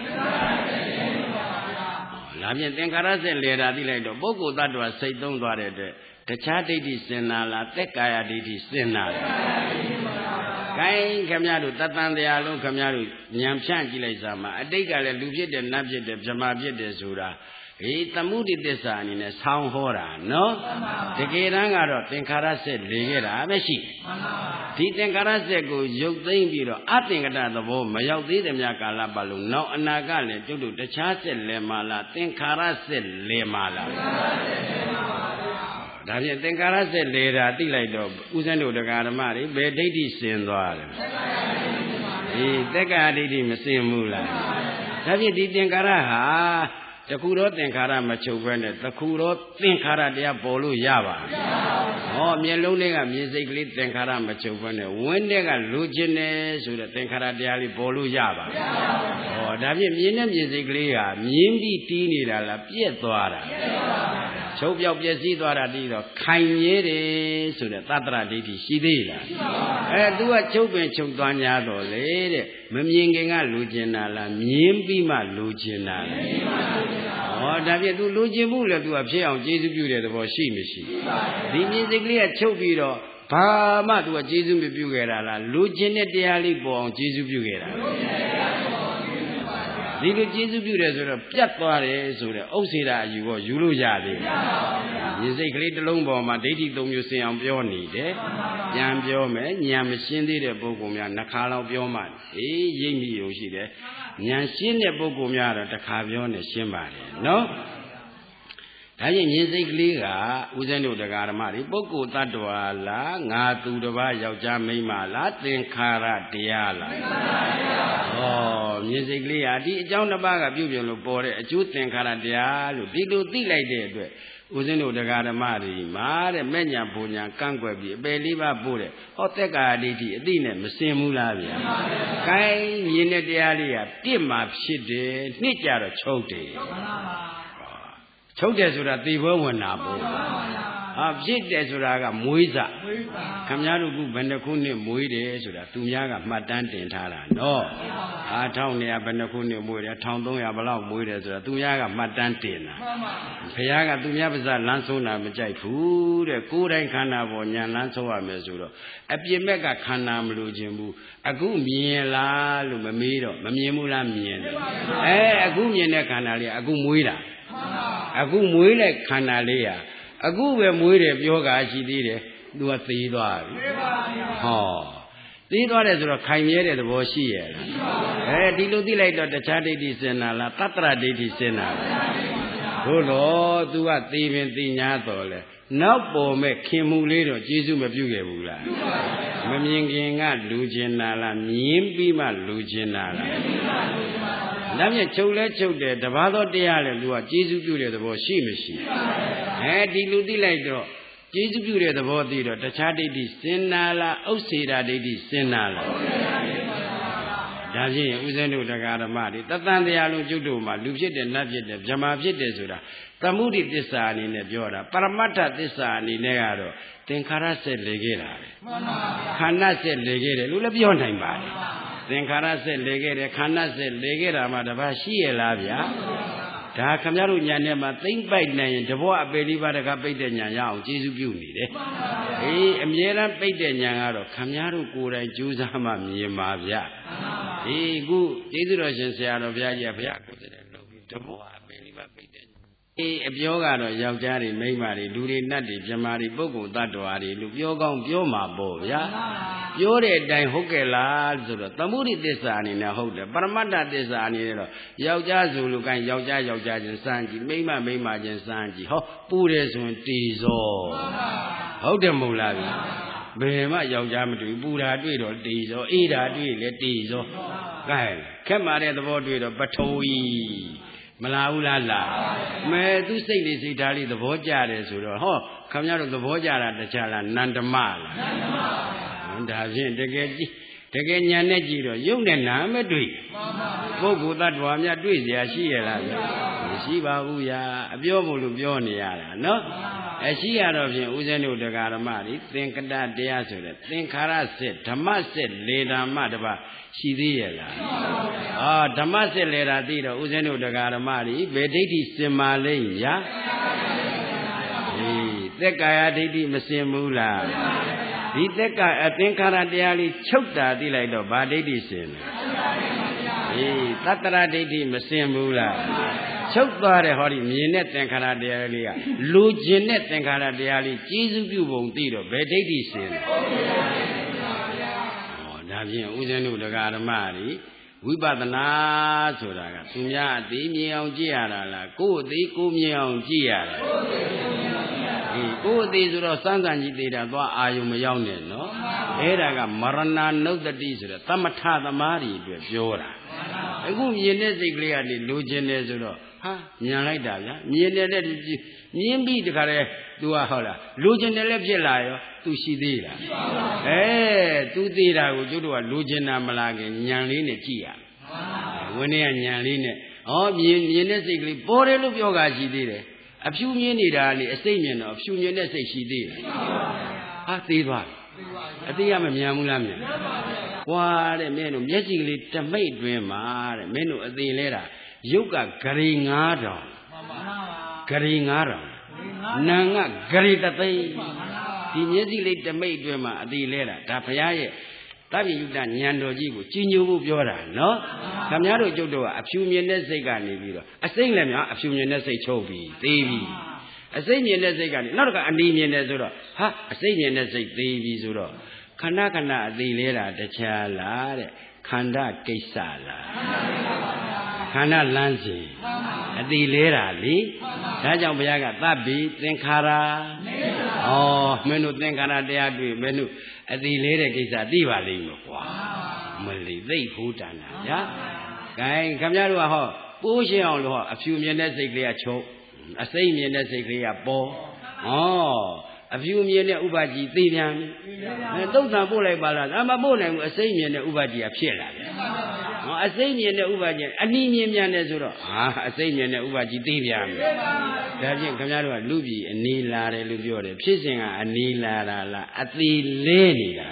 ဒါဖြင့်သင်္ခါရဆက်လဲတာသိလိုက်တော့ပုဂ္ဂိုလ်တ attva စိတ်သုံးသွားတဲ့အတွက် Tacha diti sinala, tekaya diti sinala. Kain kamyaru, tatandayalun kamyaru, nyamshan kilai sama. Adika le lupjete, napjete, jamabjete sura. Tamudi desa ni sound hora, no? Tekerangaro, tenkara se legera, abeshi. Di tenkara se go yukting biro, atingata the bo, mayauti the Myakala balloon, no anagale, to do the chase lemala, tenkara se lemala. Davi tenkara se lera, tilaito, Uzendo the Garamari, bedati sindwar. Teka didi Messimula. Davi di tenkara. The Kuro Tenkara Machugan, the Kuro Tenkara de Apollo Yava. Oh, Mieloning, musically Tenkara Machugan, when they got Lugines, with the Tenkara de Ali Polu Yava. Oh, David Mina musically, Mimbi Tini la Pietuara. Chopia Piesitora Dido, Kanye, so the Tatra Diti Sidila. Do a Chopin Chopaniado, lady, Mamyinga Lugina, Mimbi Ma Lugina. Oh, David do Lugimula to appear on Jesus Beauty the Boshimishi. The musically a Chopiro, Pama to a Jesus Bugera, Lugine de Ali Bon, Jesus Bugera. The Jesus Beauty is a Piatware, so the Osira you were Yulu Yadi. Musically the Lombo, my dating don't you say on your need, eh? Yam Biome, Yam Shindi the Bogomia, Nakala Bioman, Yemi Yoshi. Nyanshin the Bogomia, the Cavion, Shimbari, no? I music liga, Uzendo the Garamari, Boko Tatuala, Natu the Vaya Jamima, Latin Cara Diala. Oh, music liga, John the Baga Bubian Bore, a Juth and Cara Dialu, Dido Dilay. Uzendo the Garamari, Mare, Menya Punya, Kangabi, Beliva Bure, Oteka Diti, Dine, Messimula, Kai, Yene Dialia, Timap Shide, Nichara Chote. Chote Sura, the woman Abu. Object Suraga, Muiza. Kamyaru, Bandakuni, Muide, Sura, Tuyaga, Matante and Tara. No. A town near Bandakuni, Muide, town don't have a lot of Muide, Sura, Tuyaga, Matantina. Payaga, Tuyabaza, Lansona, Majai food, a good and Canavonia, Lansoa Mesuro. A Piemega Canam Lujimbu, a good miela, Lumamido, Mamimula Mien. A good miena canalia, a good muida. A good muida canalia. A good muida yoga, she did it, do a theodore. Oh. Theodore is a chimera, the Boshia. Dilo delay the charity senala, Tatra diti senala. Oh Lord, do a thieving thing at all. Now, for me, Kimulito, Jesus Mabugabula. Mamyinga, Luginala, Mimbima, Luginala. Namia Chola Choda, the Vado de Allen, do a Jesus Julia, the Boshimishi. Dilu Dilaito, Jesus Julia, the Bodito, the Chadi Sinala, Osira de Sinala. Daji, Uzendo the Garamadi, Tatan the Alu Juduma, Lujit and Najit, Jamabjit Desura, Tamudi Desan in the Jora, Paramata Desan in Negaro, Tenkara said Legera. Kana said Legere, Lula beyond time body. Tenkara said Legere, Kana said Legera, Madabashi Elavia. Da Kamaru Yanema, think by name, the boy believer the Captain Yang, Jesus Beauty. Eh, Emiera Payden Yangaro, Kamaru Kura, Juzama, Yamavia. Eh, good, Idrosian Saravia, the boy believer Payden. Eh, if yoga, Yaujari, Maymari, Luri Nadi, Jamari, Bogo, Tatuari, Yoga, Yoma, Bovia. Yore dai hokela zuro tamuri desani na hoda paramata desani ro yauja zulu kan yauja jin sanji meima jin sanji ho pure sun tizo hode mola bi bema yauja matu pura twi ro tizo ida twi le tizo kai khet ma de thabo twi ro patoi mala hu la la me tu siat li siat li thabo ja de so ro ho khamya ro thabo ja la tacha la nandama la Davin, the Ganyanegiro, young and Namadui. Bogu that one, ya do it, Yashia, Shiva Uya, a Biomu Bionia, no? As she out of him, Uzenu the Garamari, think that they answered, think Haraset, Tamaset, Leda Madaba, Shidiela. Ah, Tamaset Leda Dida, Uzenu the Garamari, Bediti Simale, ya? သက်ကာယဒိဋ္ဌိမစင်ဘူးလားဒီသက်ကာသင်္ခါရတရားလေးချုပ်တာသိလိုက်တော့ဘာဒိဋ္ဌိစင်လဲသတ္တရဒိဋ္ဌိမစင်ဘူးလားချုပ်သွားတဲ့ဟောဒီမြင်တဲ့သင်္ခါရတရားလေးကလူကျင်တဲ့သင်္ခါရတရားလေးကျေးဇူးပြုပုံသိတော့ဘယ်ဒိဋ္ဌိစင်လဲဒါဖြင့်ဦးဇင်းတို့တရားဓမ္မတွေဝိပဿနာဆိုတာကသူများအသိမြင်အောင်ကြည့်ရတာလားကိုယ်အသိကိုမြင်အောင်ကြည့်ရတာကိုယ်အသိဆိုတော့စမ်းစမ်းကြည့်သေးတာသွားအာယုံမရောက်နဲ့နော်အဲ့ဒါကမရဏနုဿတိဆိုတဲ့သမထသမားတွေအတွက်ပြောတာအခုမြင်တဲ့စိတ်ကလေးကနေလိုချင်တယ်ဆိုတော့ဟာညံလိုက်တာဗျာမြင်တဲ့မြင်ပြီးတခါလဲ तू ဟာဟုတ်လားလိုချင်တယ်လည်းဖြစ်လာရော तू ရှိသေးလားतू သေးတာကိုကျုပ်တို့ကလိုချင်တာမလားခင်ညံလေးနဲ့ကြည့်ရဝင်းနေကညံလေးနဲ့မြင်တဲ့စိတ်ကလေးပေါ်တယ်လို့ပြောတာရှိသေးတယ်အဖြူမြင်နေတာလေအစိတ်မြင်တော့အဖြူမြင်တဲ့စိတ်ရှိသေးတယ်ဟာသေးသွားအသေးရမမြန်ဘူးလားမြန်ကွာတဲ့မင်းတို့မျက်စိကလေးတမိတ်တွင်မှာတဲ့မင်းတို့အသေးလဲတာရုပ်ကဂရီ9000ဂရီ9000နာငါဂရီတသိန်းဒီမျက်စိလေးတမိတ်တွင်မှာအသေးလဲတာဒါဘုရားရဲ့တပ္ပိယုတဉာဏ်တော်ကြီးကိုကြီးညိုဖို့ပြောတာနော်ခင်ဗျားတို့ကျုပ်တို့ကအဖြူမြင်တဲ့စိတ်ကနေပြီးတော့အစိမ့်လည်းများအဖြူမြင်တဲ့စိတ်ချုပ်ပြီးသေးပြီအစိမ့်မြင်တဲ့စိတ်ကနေနောက်တစ်ခါအနီမြင်တယ်ဆိုတော့ဟာအစိမ့်မြင်တဲ့စိတ်သေးပြီဆိုတော့ခဏခဏအသေးလဲတာတခြားလားတဲ့ခန္ဓာကိစ္စလားခန္ဓာလမ်းစဉ်အသေးလဲတာလေဒါကြောင့်ဘုရားကသဗ္ဗေသင်္ခါရမင်းတို့သင်္ခါရတရားတွေ့မင်းတို့အသေးလဲတဲ့ကိစ္စသိပါလိမ့်မယ်ကွာမလီသိဖို့တန်တာဗျာဂိုင်းခင်ဗျားတို့ကဟောပိုးရှင်းအောင်လို့ဟောအဖြူမြင်တဲ့စိတ်ကလေးကချုပ်အစိမ့်မြင်တဲ့စိတ်ကလေးကပေါ်အဖြူမြင်တဲ့ဥပါကြည်သိပြန်ပြီသုတ်တံပို့လိုက်ပါလားမပို့နိုင်ဘူးအစိမ့်မြင်တဲ့ဥပါကြည်ကဖြစ်လာတယ်အစိမ့်မြင်တဲ့ဥပါကြည်အနီးမြင်ပြန်တယ်ဆိုတော့အစိမ့်မြင်တဲ့ဥပါကြည်သိပြန်ပြီဒါဖြင့်ခင်ဗျားတို့ကလူပြည်အနီးလာတယ်လို့ပြောတယ်ဖြစ်စဉ်ကအနီးလာတာလားအသေးလဲနေတာ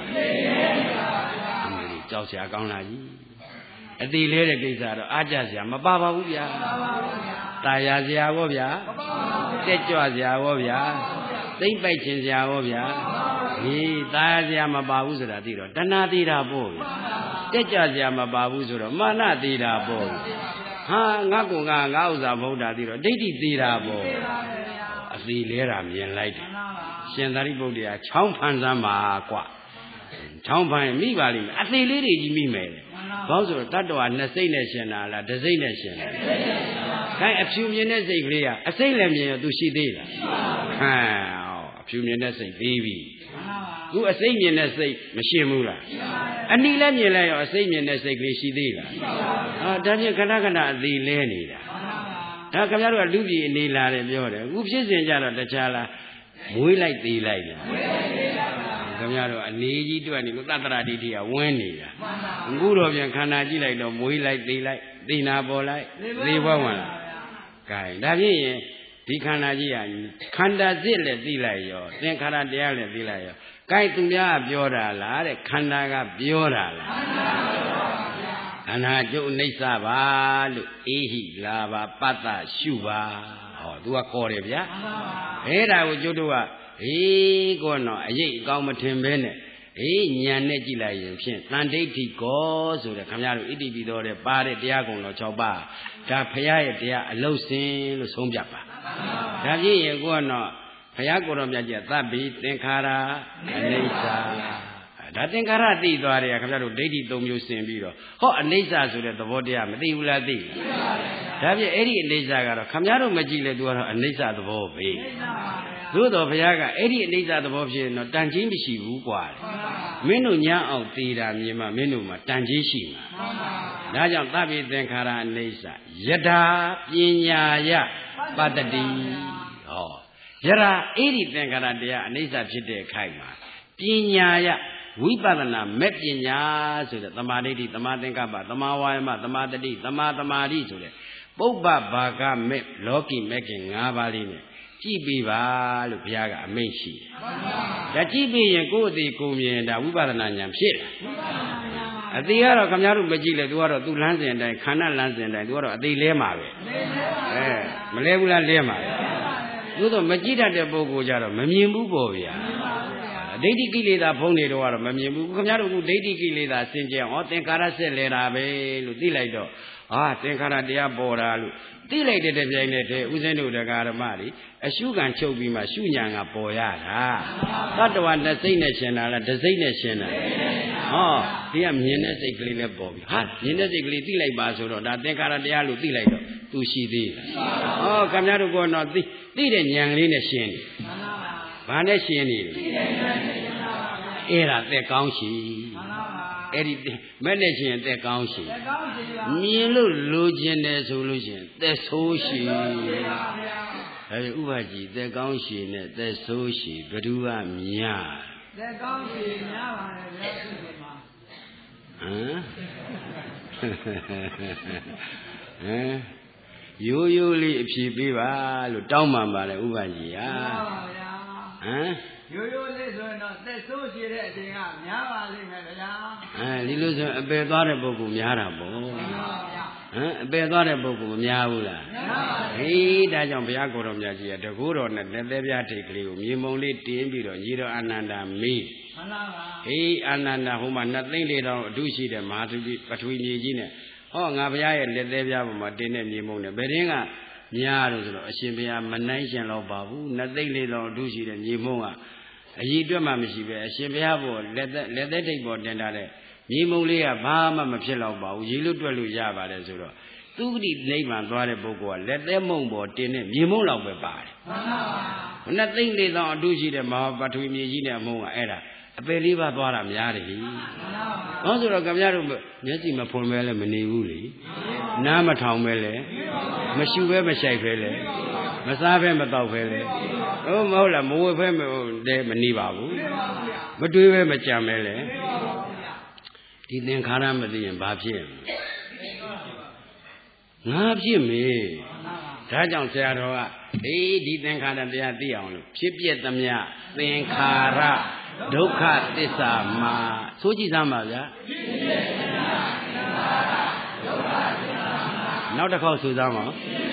ကြောက်စရာကောင်းလာကြီးအသေးလဲတဲ့ကိစ္စတော့အားကြစရာမပါပါဘူးဗျာตายာစရာဘောဗျာတက်ကြွစရာဘောဗျာသိမ့်ပိုက်ခြင်းစရာဘောဗျာตายာစရာမပါဘူးဆိုတာသိတော့တဏှာသေးတာပေါ့တက်ကြွစရာမပါဘူးဆိုတော့မာနသေးတာပေါ့ဟာငါ့ကိုငါဥစ္စာဗုဒ္ဓသိတော့ဒိဋ္ဌိသေးတာပေါ့အသေးလဲတာမြင်လိုက်တယ်ရှင်သာရိပုတ္တရာချောင်းဖန်စမ်းပါကွာချောင်းဖန်မိပါလိမ့်မယ်အသေးလေးတွေကြီးမိမယ်ဘာလို့ဆိုတော့တတ္တဝါနှစ်စိတ်နဲ့ရှင်တာလားတစ်စိတ်နဲ့ရှင်တာခိုင်းအဖြူမြင်တဲ့စိတ်ကလေးကအစိတ်လည်းမြင်ရသူရှိသေးလားအဖြူမြင်တဲ့စိတ်သေးပြီခုအစိတ်မြင်တဲ့စိတ်မရှင်ဘူးလားအနီလည်းမြင်လိုက်ရောအစိတ်မြင်တဲ့စိတ်ကလေးရှိသေးလားဒါဖြင့်ခဏခဏအသေးလဲနေတာဒါခင်ဗျားတို့ကလူပြည်အနေလာတယ်ပြောတယ်အခုဖြစ်စဉ်ကြတော့တခြားလားမွေးလိုက်သေးလိုက်လားခင်ဗျားတို့အနေကြီးတွေ့နေလို့သတ္တရဒိဋ္ဌိကဝင်းနေတာအခုတော့ပြန်ခန္ဓာကြည့်လိုက်တော့မွေးလိုက်သေးလိုက်သိနာပေါ်လိုက်သေဘဝင်လာကဲဒါဖြင့်ရင်ဒီခန္ဓာကြီးကခန္ဓာစစ်လည်းသိလိုက်ရောသင်္ခါရတရားလည်းသိလိုက်ရောကဲသူများပြောတာလားတဲ့ခန္ဓာကပြောတာလားခန္ဓာကျုပ်အိဋ္ဌပါလို့အေဟိလာပါပတ္တရှုပါသူကခေါ်တယ်ဗျာအဲ့ဒါကိုကျုပ်တို့ကကောနော်အရေးအကောင်းမထင်ပဲနဲ့ညံနဲ့ကြည့်လိုက်ရင်ဖြင့်တန်ဒိဋ္ဌိကောဆိုတဲ့ခင်ဗျားတို့ဣတိပိသောတဲ့ပါတဲ့တရားကုံတော်6ပါးဒါဖရာရဲ့တရားအလုံးစင်လို့ဆုံးဖြတ်ပါဒါဖြင့်ရင်ကောနော်ဖရာကိုယ်တော်မြတ်ကြီးသဗ္ဗေသင်္ခါရအနိစ္စဒါသင်္ခါရသိသွားတယ်ခင်ဗျားတို့ဒိဋ္ဌိ3မျိုးစင်ပြီးတော့ဟောအနိစ္စဆိုတဲ့သဘောတရားမသိဘူးလားသိဒါဖြင့်အဲ့ဒီအနိစ္စကတော့ခင်ဗျားတို့မကြည့်လဲသူကတော့အနိစ္စသဘောပဲသို့တော်ဘုရားကအဲ့ဒီအနိစ္စသဘောဖြစ်ရင်တော့တန်ကြီးမရှိဘူးကွာမင်းတို့ညာအောင်သေးတာမြင်မှမင်းတို့မှာတန်ကြီးရှိမှာဒါကြောင့်သဗ္ဗေသင်္ခါရအနိစ္စယထာပညာယပတ္တိယထာအဲ့ဒီသင်္ခါရတရားအနိစ္စဖြစ်တဲ့ခိုက်မှာပညာယဝိပဿနာမဲ့ပညာဆိုတဲ့သမာဓိဋ္ဌိသမာသင်္ကပ္ပသမာဝါယမသမာတတိသမာသမာဓိဆိုတဲ့ပုပ္ပဘာကမဲ့လောကီမဲ့ခင်5ပါးလေးနဲ့ကြည့်ပေးပါလို့ဘုရားကအမိန့်ရှိတယ်။ဒါကြည့်ပြီးရင်ကိုယ်အသေးကိုမြင်ဒါဝိပဿနာဉာဏ်ဖြစ်တယ်။အသေးကတော့ခင်ဗျားတို့မကြည့်လဲသူကတော့သူ့လမ်းစဉ်အတိုင်းခန္ဓာလမ်းစဉ်အတိုင်းသူကတော့အသေးလဲမှာပဲ။မလဲဘူးလားလဲမှာပဲ။သို့တော့မကြည့်တတ်တဲ့ပုဂ္ဂိုလ်ကြတော့မမြင်ဘူးပေါ့ဗျာဒိဋ္ဌိကိလေသာဖုံးနေတော့မမြင်ဘူးခင်ဗျားတို့ကဒိဋ္ဌိကိလေသာစင်ကြယ်ဟောသင်္ခါရဆက်လဲတာပဲလို့သိလိုက်တော့သင်္ခါရတရားပေါ်တာလို့သိလိုက်တဲ့ပြိုင်နဲ့တည်းဥစဉ်တို့တရားဓမ္မတွေအရှုခံချုပ်ပြီးမှရှုညာကပေါ်ရတာတတ္တဝါနဲ့စိတ်နဲ့ရှင်တာလားတစိတ်နဲ့ရှင်တာဒီကမြင်တဲ့စိတ်ကလေးနဲ့ပေါ်ပြီမြင်တဲ့စိတ်ကလေးသိလိုက်ပါဆိုတော့ဒါသင်္ခါရတရားလို့သိလိုက်တော့သူရှိသေးလားခင်ဗျားတို့ကတော့သိတဲ့ဉာဏ်ကလေးနဲ့ရှင်နေဘာနဲ့ရှင်နေလဲအဲ့ဒါသက်ကောင်းရှိအဲ့ဒီမဲ့နဲ့ရှင်သက်ကောင်းရှိမြင်လို့လိုချင်တယ်ဆိုလို့ရှင်သက်ဆိုးရှိအဲ့ဒီဥပကြီးသက်ကောင်းရှိနဲ့သက်ဆိုးရှိဘ누구ကများသက်ကောင်းရှိများပါတယ်ဗျာရိုးရိုးလေးအဖြေပေးပါလို့တောင်းပန်ပါလေဥပကြီးဟာရိုးရိုးလေးဆိုရင်တော့သက်ဆိုးရှိတဲ့အချိန်ကများပါလိမ့်မယ်ဗျာဒီလိုဆိုအပယ်သွားတဲ့ပုဂ္ဂိုလ်များတာပေါ့အပယ်သွားတဲ့ပုဂ္ဂိုလ်မများဘူးလားဟေးဒါကြောင့်ဘုရားကိုယ်တော်မြတ်ကြီးကတကူတော်နဲ့လက်သေးပြားထိတ်ကလေးကိုမြေမုံလေးတင်းပြီးတော့ညီတော်အာနန္ဒာမေးမှန်ပါပါဟေးအာနန္ဒာဟိုမှာ2သိန်း4တောင်အထုရှိတဲ့မဟာသူကြီးပထဝီမြေကြီးနဲ့ငါဘုရားရဲ့လက်သေးပြားပေါ်မှာတင်းတဲ့မြေမုံနဲ့ဘယ်တင်းကများလို့ဆိုတော့အရှင်ဘုရားမနိုင်ရှင်တော့ပါဘူး2သိန်း4တောင်အထုရှိတဲ့မြေမုံကအည်အတွက်မှမရှိပဲအရှင်ဘုရားပေါ်လက်သေးထိတ်ပေါ်တင်ထားတဲ့မြေမုံလေးကဘာမှမဖြစ်တော့ပါဘူးရေလွတ်တွက်လို့ရပါတယ်ဆိုတော့သူဂတိနိဗ္ဗာန်သွားတဲ့ပုဂ္ဂိုလ်ကလက်သေးမုံပေါ်တင်တဲ့မြေမုံလောက်ပဲပါတယ်မှန်ပါပါ2သိန်း4တောင်အထုရှိတဲ့မဟာပထဝီမြေကြီးနဲ့အမုံကအဲ့ဒါအပယ်လေးပါသွားတာများတယ်မှန်ပါပါဘာလို့ဆိုတော့ခင်ဗျားတို့မျက်စိမဖွင့်ပဲလဲမနေဘူးလေနားမထောင်ပဲလဲမရှူပဲမဆိုင်ပဲလဲမစားပဲမတော့ပဲလဲဟုတ်မဟုတ်လားမဝတ်ပဲမနေပါဘူးမတွေးပဲမကြံပဲလဲဒီသင်္ခါရမသိရင်ဘာဖြစ်ငါဖြစ်မေဒါကြောင့်ဆရာတော်ကဒီသင်္ခါရတရားသိအောင်လို့ဖြစ်ပြသမျှသင်္ခါရဒုက္ခသစ္စာမှာဆိုကြည့်စမ်းပါဗျာနောက်တစ်ခေါက်ဆိုစမ်းပါ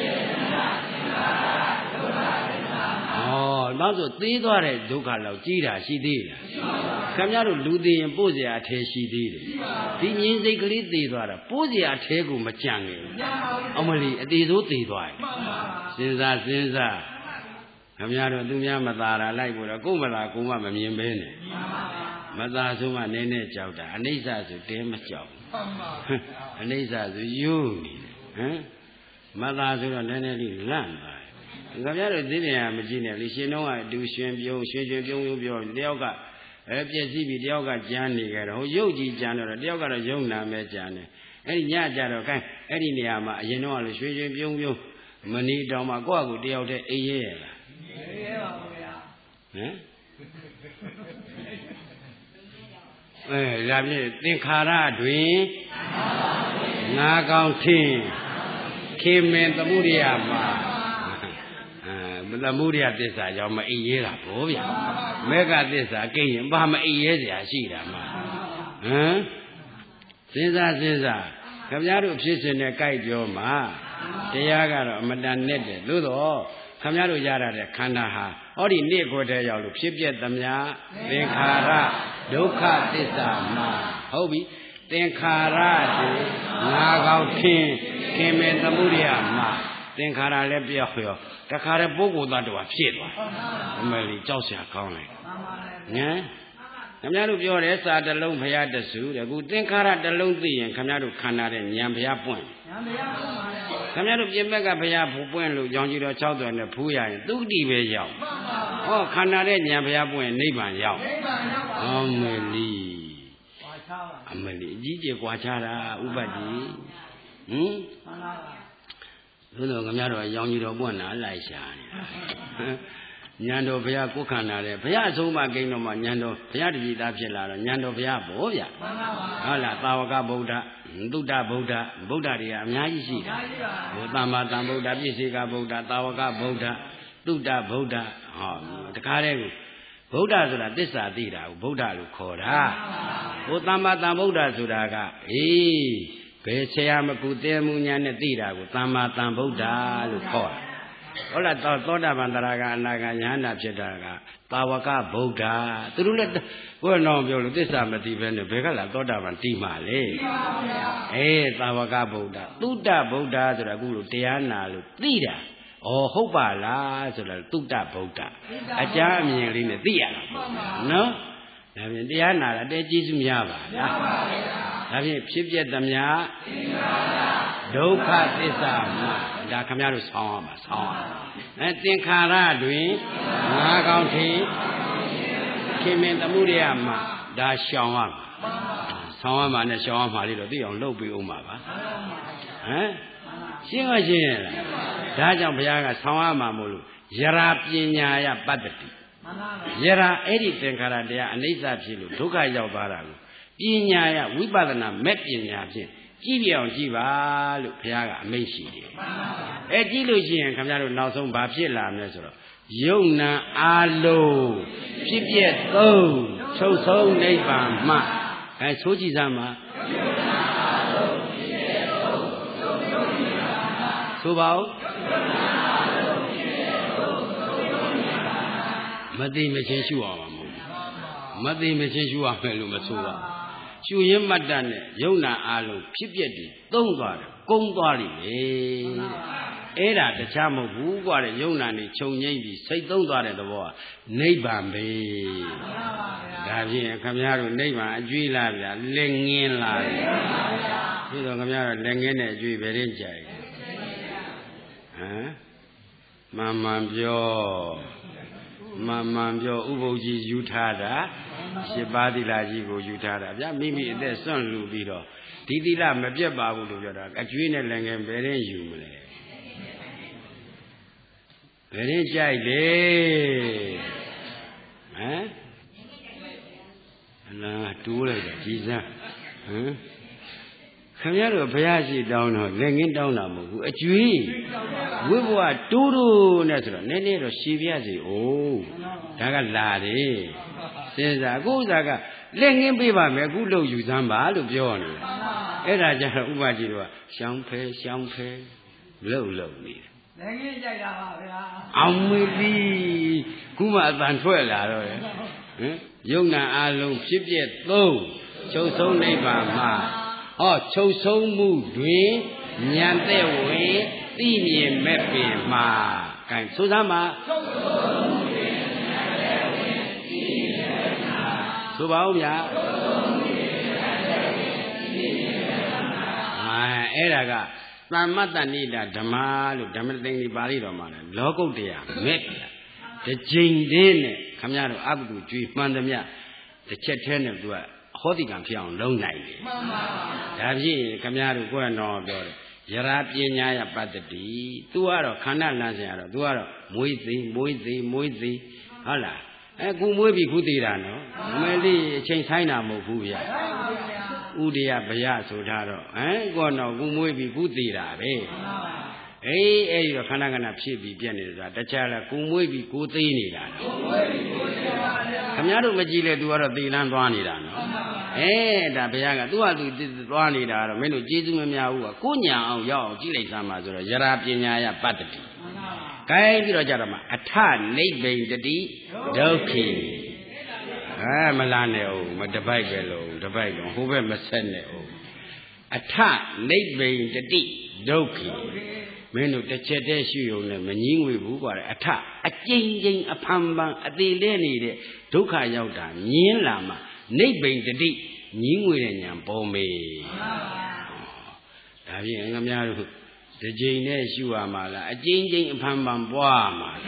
ဘာလို့သေးသွားတဲ့ဒုက္ခလောက်ကြီးတာရှိသေးလားခင်ဗျားတို့လူသေးရင်ပို့เสียအထဲရှိသေးတယ်ဒီငင်းစိတ်ကလေးသေးသွားတာပို့เสียအထဲကိုမကြံငယ်အမလီအသေးစိုးသေးသွားတယ်စဉ်းစားခင်ဗျားတို့သူများမသာတာလိုက်ပို့တော့ကိုယ်မသာကိုယ်မှမမြင်ပဲနဲ့မသာဆိုမှနည်းနည်းကြောက်တာအနိစ္စဆိုတဲမကြောက်အနိစ္စဆိုယိုးနေတယ်မသာဆိုတော့နည်းနည်းလေးလန့်သွားခင်ဗျားတို့သိတယ်မကြည့်နဲ့လေရှင်တော့ကအတူရှင်ပြုံးပြောတယောက်ကပြည့်စည်ပြီးတယောက်ကကြမ်းနေကြတော့ဟိုရုပ်ကြီးကြမ်းတော့တယောက်ကတော့ယုံနာမဲကြမ်းတယ်အဲ့ဒီညကြတော့ခိုင်းအဲ့ဒီနေရာမှာအရင်တော့လေရွှေပြုံးမနီတောင်မှကိုယ့်အကူတယောက်တည်းအေးရဲရလားအေးရဲပါဘူးဗျာဒါဖြင့်သင်္ခါရတွင်ငါကောင်းထင်းခေမင်သမှုရိယမှာသမှုရိယသစ္စာကြောင့်မအိပ်ရဲတာဗောဗျာမေဃသစ္စာကိရင်ဘာမအိပ်ရဲစရာရှိတာမှာစဉ်းစားခင်ဗျားတို့ဖြစ်စဉ်နဲ့ကြိုက်ပြောမှာတရားကတော့အမတန်နဲ့တယ်သို့တော့ခင်ဗျားတို့ရရတဲ့ခန္ဓာဟာဟောဒီနေ့ကိုတည်းရောက်လို့ဖြစ်ပြသမျှသင်္ခါရဒုက္ခသစ္စာမှာဟုတ်ပြီသင်္ခါရတွေငါကောင်းခင်မဲ့သမှုရိယမှာသင်္ခါရလည်းပြောက်ရောတခါတည်းပုဂ္ဂိုလ်သားတော်ဖြစ်သွားအမေလီကြောက်စရာကောင်းလိုက်ငန်းခင်ဗျားတို့ပြောတယ်စာတစ်လုံးဘုရားတဆူတဲ့ခုသင်္ခါရတစ်လုံးသိရင်ခင်ဗျားတို့ခန္ဓာတဲ့ဉာဏ်ဘုရားပွင့်ခင်ဗျားတို့ပြင်မဲ့ကဘုရားပွင့်လို့ကြောင်ကြီးတော်6တော်နဲ့ဖူးရရင်သုတိပဲရောက်ဟောခန္ဓာတဲ့ဉာဏ်ဘုရားပွင့်နိဗ္ဗာန်ရောက်အမေလီအကြီးကျယ်ကွာခြားတာဥပကြီးသို့တော့ခင်ဗျားတို့ရောင်ကြီးတော်ပွင့်တာလိုက်ရှာနေတာဉာဏ်တော်ဘုရားကိုယ်ခန္ဓာတဲ့ဘုရားအဆုံးမကိန်းတော်မှာဉာဏ်တော်ဘုရားတပည့်သားဖြစ်လာတော့ဉာဏ်တော်ဘုရားဘောဗျဟုတ်လားသာဝကဗုဒ္ဓသုတ္တဗုဒ္ဓဗုဒ္ဓတွေကအများကြီးရှိတယ်ဟိုသမ္မာသမ္ဗုဒ္ဓပြည့်စေကဗုဒ္ဓသာဝကဗုဒ္ဓသုတ္တဗုဒ္ဓဟောတခါတည်းကိုဗုဒ္ဓဆိုတာသစ္စာသိတာကိုဗုဒ္ဓလို့ခေါ်တာဟိုသမ္မာသမ္ဗုဒ္ဓဆိုတာကဘယ်ဆရာမကူတဲမှုညာနဲ့သိတာကိုသမ္မာသမ္ဗုဒ္ဓလို့ခေါ်တာဟုတ်လားသောတာပန်တရားကအနာဂါယဟန္တာဖြစ်တာကသာဝကဗုဒ္ဓသူတို့လည်းဘုရားတော်ပြောလို့သစ္စာမသိဘဲနဲ့ဘယ်ကလာသောတာပန်တိမှလဲသာဝကဗုဒ္ဓသုတ္တဗုဒ္ဓဆိုတာအခုလို့တရားနာလို့သိတာဟုတ်ပါလားဆိုတော့သုတ္တဗုဒ္ဓအကြအမြင်လေးနဲ့သိရတာပေါ့နော်ဒါဖြင့်တရားနာတာတဲကျေးဇူးများပါလားဒါဖြင့်ဖြစ်ပြသမျှဒုက္ခသစ္စာမှာဒါခမရတို့ဆောင်းရမှာဆောင်းရသင်္ခါရတွင်ငါးကောင်းထင်ခင်မင်သမှုရိယမှာဒါရှောင်ရမှာဆောင်းရမှာနဲ့ရှောင်ရမှာလေးတော့သိအောင်လုပ်ပြီးဦးမှာပါရှင်းမရှင်းလားဒါကြောင့်ဘုရားကဆောင်းရမှာမို့လို့ယရာပညာယပတ္တိယရာအဲ့ဒီသင်္ခါရတရားအနိစ္စဖြစ်လို့ဒုက္ခရောက်သွားတာကိုပညာယဝိပဿနာမဲ့ပညာဖြင့်ကြည့်ပြအောင်ကြည့်ပါလို့ဘုရားကအမိန့်ရှိတယ်ကြည့်လို့ရှိရင်ခင်ဗျားတို့နောက်ဆုံးဘာဖြစ်လာမလဲဆိုတော့ယုံနာအာလုံးဖြစ်ပြသုံးချုပ်ဆုံးနိဗ္ဗာန်မှဆိုကြည့်စမ်းပါဆိုပါဦးမသိမချင်းရှုအောင်မဟုတ်ဘူးမသိမချင်းရှုရမယ်လို့မဆိုပါရှုရင်းမတ်တတ်နဲ့ယုံနာအားလုံးဖြစ်ပြတည်သုံးသွားတယ်ကုန်းသွားလိမ့်မယ်အဲ့ဒါတခြားမဟုတ်ဘူးကွာတဲ့ယုံနာနေခြုံငိမ့်ပြီးစိတ်သုံးသွားတဲ့သဘောကနိဗ္ဗာန်ပဲဒါဖြင့်ခင်ဗျားတို့နိဗ္ဗာန်အကျွေးလားဗျာလက်ငင်းလားပြီးတော့ခင်ဗျားတို့လက်ငင်းတဲ့အကျွေးဘယ်ရင်ကြိုက်မှန်မှန်ပြောမှန်မှန်ပြောဥပုပ်ကြီးယူထားတာ7ပါးသီလကြီးကိုယူထားတာဗျာမိမိအသက်စွန့်လူပြီးတော့ဒီသီလမပြတ်ပါဘူးလို့ပြောတာအကျွေးနဲ့လည်းငယ်ဘယ်ရင်ယူမလဲဘယ်ရင်ကြိုက်လေအလားတိုးလိုက်တာကြီးစမ်းခင်ဗျားတို့ဘုရားရှိတောင်းတော့လက်ငင်းတောင်းတာမဟုတ်ဘူးအကျွေးဝိဘဝတိုးတိုးနဲ့ဆိုတော့နည်းနည်းတော့ရှည်ပြစီဒါကလာတယ်စဉ်းစားအခုဥစားကလက်ငင်းပေးပါမယ်အခုလို့ယူစမ်းပါလို့ပြောနေတယ်အဲ့ဒါကြတော့ဥပကြီးတို့ကရှောင်းဖဲလှုပ်နေတယ်လက်ငင်းကြိုက်တာပါဗျာအောင်မီလီခုမှအတန်ထွက်လာတော့ယုံနာအလုံးဖြစ်ပြသုံးချုပ်ဆုံးနိဗ္ဗာန်မှာချုပ်ဆုံးမှုတွင်ဉာဏ်သက်ဝင်သိမြင်မဲ့ပင်မှာကဲဆိုစမ်းပါချုပ်ဆုံးမှုတွင်ဉာဏ်သက်ဝင်သိမြင်မဲ့မှာဆိုပါဦးဗျာချုပ်ဆုံးမှုတွင်ဉာဏ်သက်ဝင်သိမြင်မဲ့မှာအဲ့ဒါကသမ္မတ္တနိဒာဓမ္မလို့ဓမ္မသိင်္ဂပါဠိတော်မှာလဲလောကုတ္တရာမဲ့တစ်ကြိမ်တည်းနဲ့ခမရတို့အကုသိုလ်ကျွေးမှန်သမျှတစ်ချက်တည်းနဲ့သူကဟောတိကံဖြစ်အောင်လုံးနိုင်တယ်မှန်ပါပါဒါဖြင့်ခမရတို့ကိုယ်တော်ပြောတယ်ယရာပညာယပတ္တိသူကတော့ခန္ဓာလမ်းစဉ်ကတော့သူကတော့မွေးသေးဟုတ်လားခုမွေးပြီခုသေးတာနော်မလေးအချိန်ဆိုင်တာမဟုတ်ဘူးဗျာဥဒယဗျာဆိုထားတော့ကိုယ်တော်ခုမွေးပြီခုသေးတာပဲအဲ့ဒီတော့ခန္ဓာကဏဖြစ်ပြီးပြက်နေတယ်ဆိုတာတခြားလားကိုမွေးပြီးကိုသေးနေတာကိုမွေးပြီးကိုသေးပါဗျာခင်ဗျားတို့မကြည့်လေ तू ကတော့သေလန်းသွားနေတာနော်ဒါဘုရားက तू က तू သွားနေတာတော့မင်းတို့ကျေးဇူးမများဘူးကကိုညာအောင်ရောက်အောင်ကြည့်လိုက်စမ်းပါဆိုတော့ယရာပညာယပတ္တိကိုင်းပြီးတော့ကြတော့မှအထနိဗ္ဗိတတိဒုက္ခိမလာနဲ့ဦးမတပိုက်ပဲလို့တပိုက်တော့ဟိုဘက်မဆက်နဲ့ဦးအထနိဗ္ဗိတတိဒုက္ခိမင်းတို့တစ်ချက်တည်းရှိုံနဲ့မငြင်းငွေဘူးကွာအထအကျဉ်းချင်းအဖန်ပန်အသေးလဲနေတဲ့ဒုက္ခရောက်တာမြင်းလာမှနိဗ္ဗိတတိငြင်းငွေတဲ့ညာပေါ်မေဒါဖြင့်ငါများတို့တစ်ကြိမ်နဲ့ရှုရမှာလားအကျဉ်းချင်းအဖန်ပန်ပွားမှာ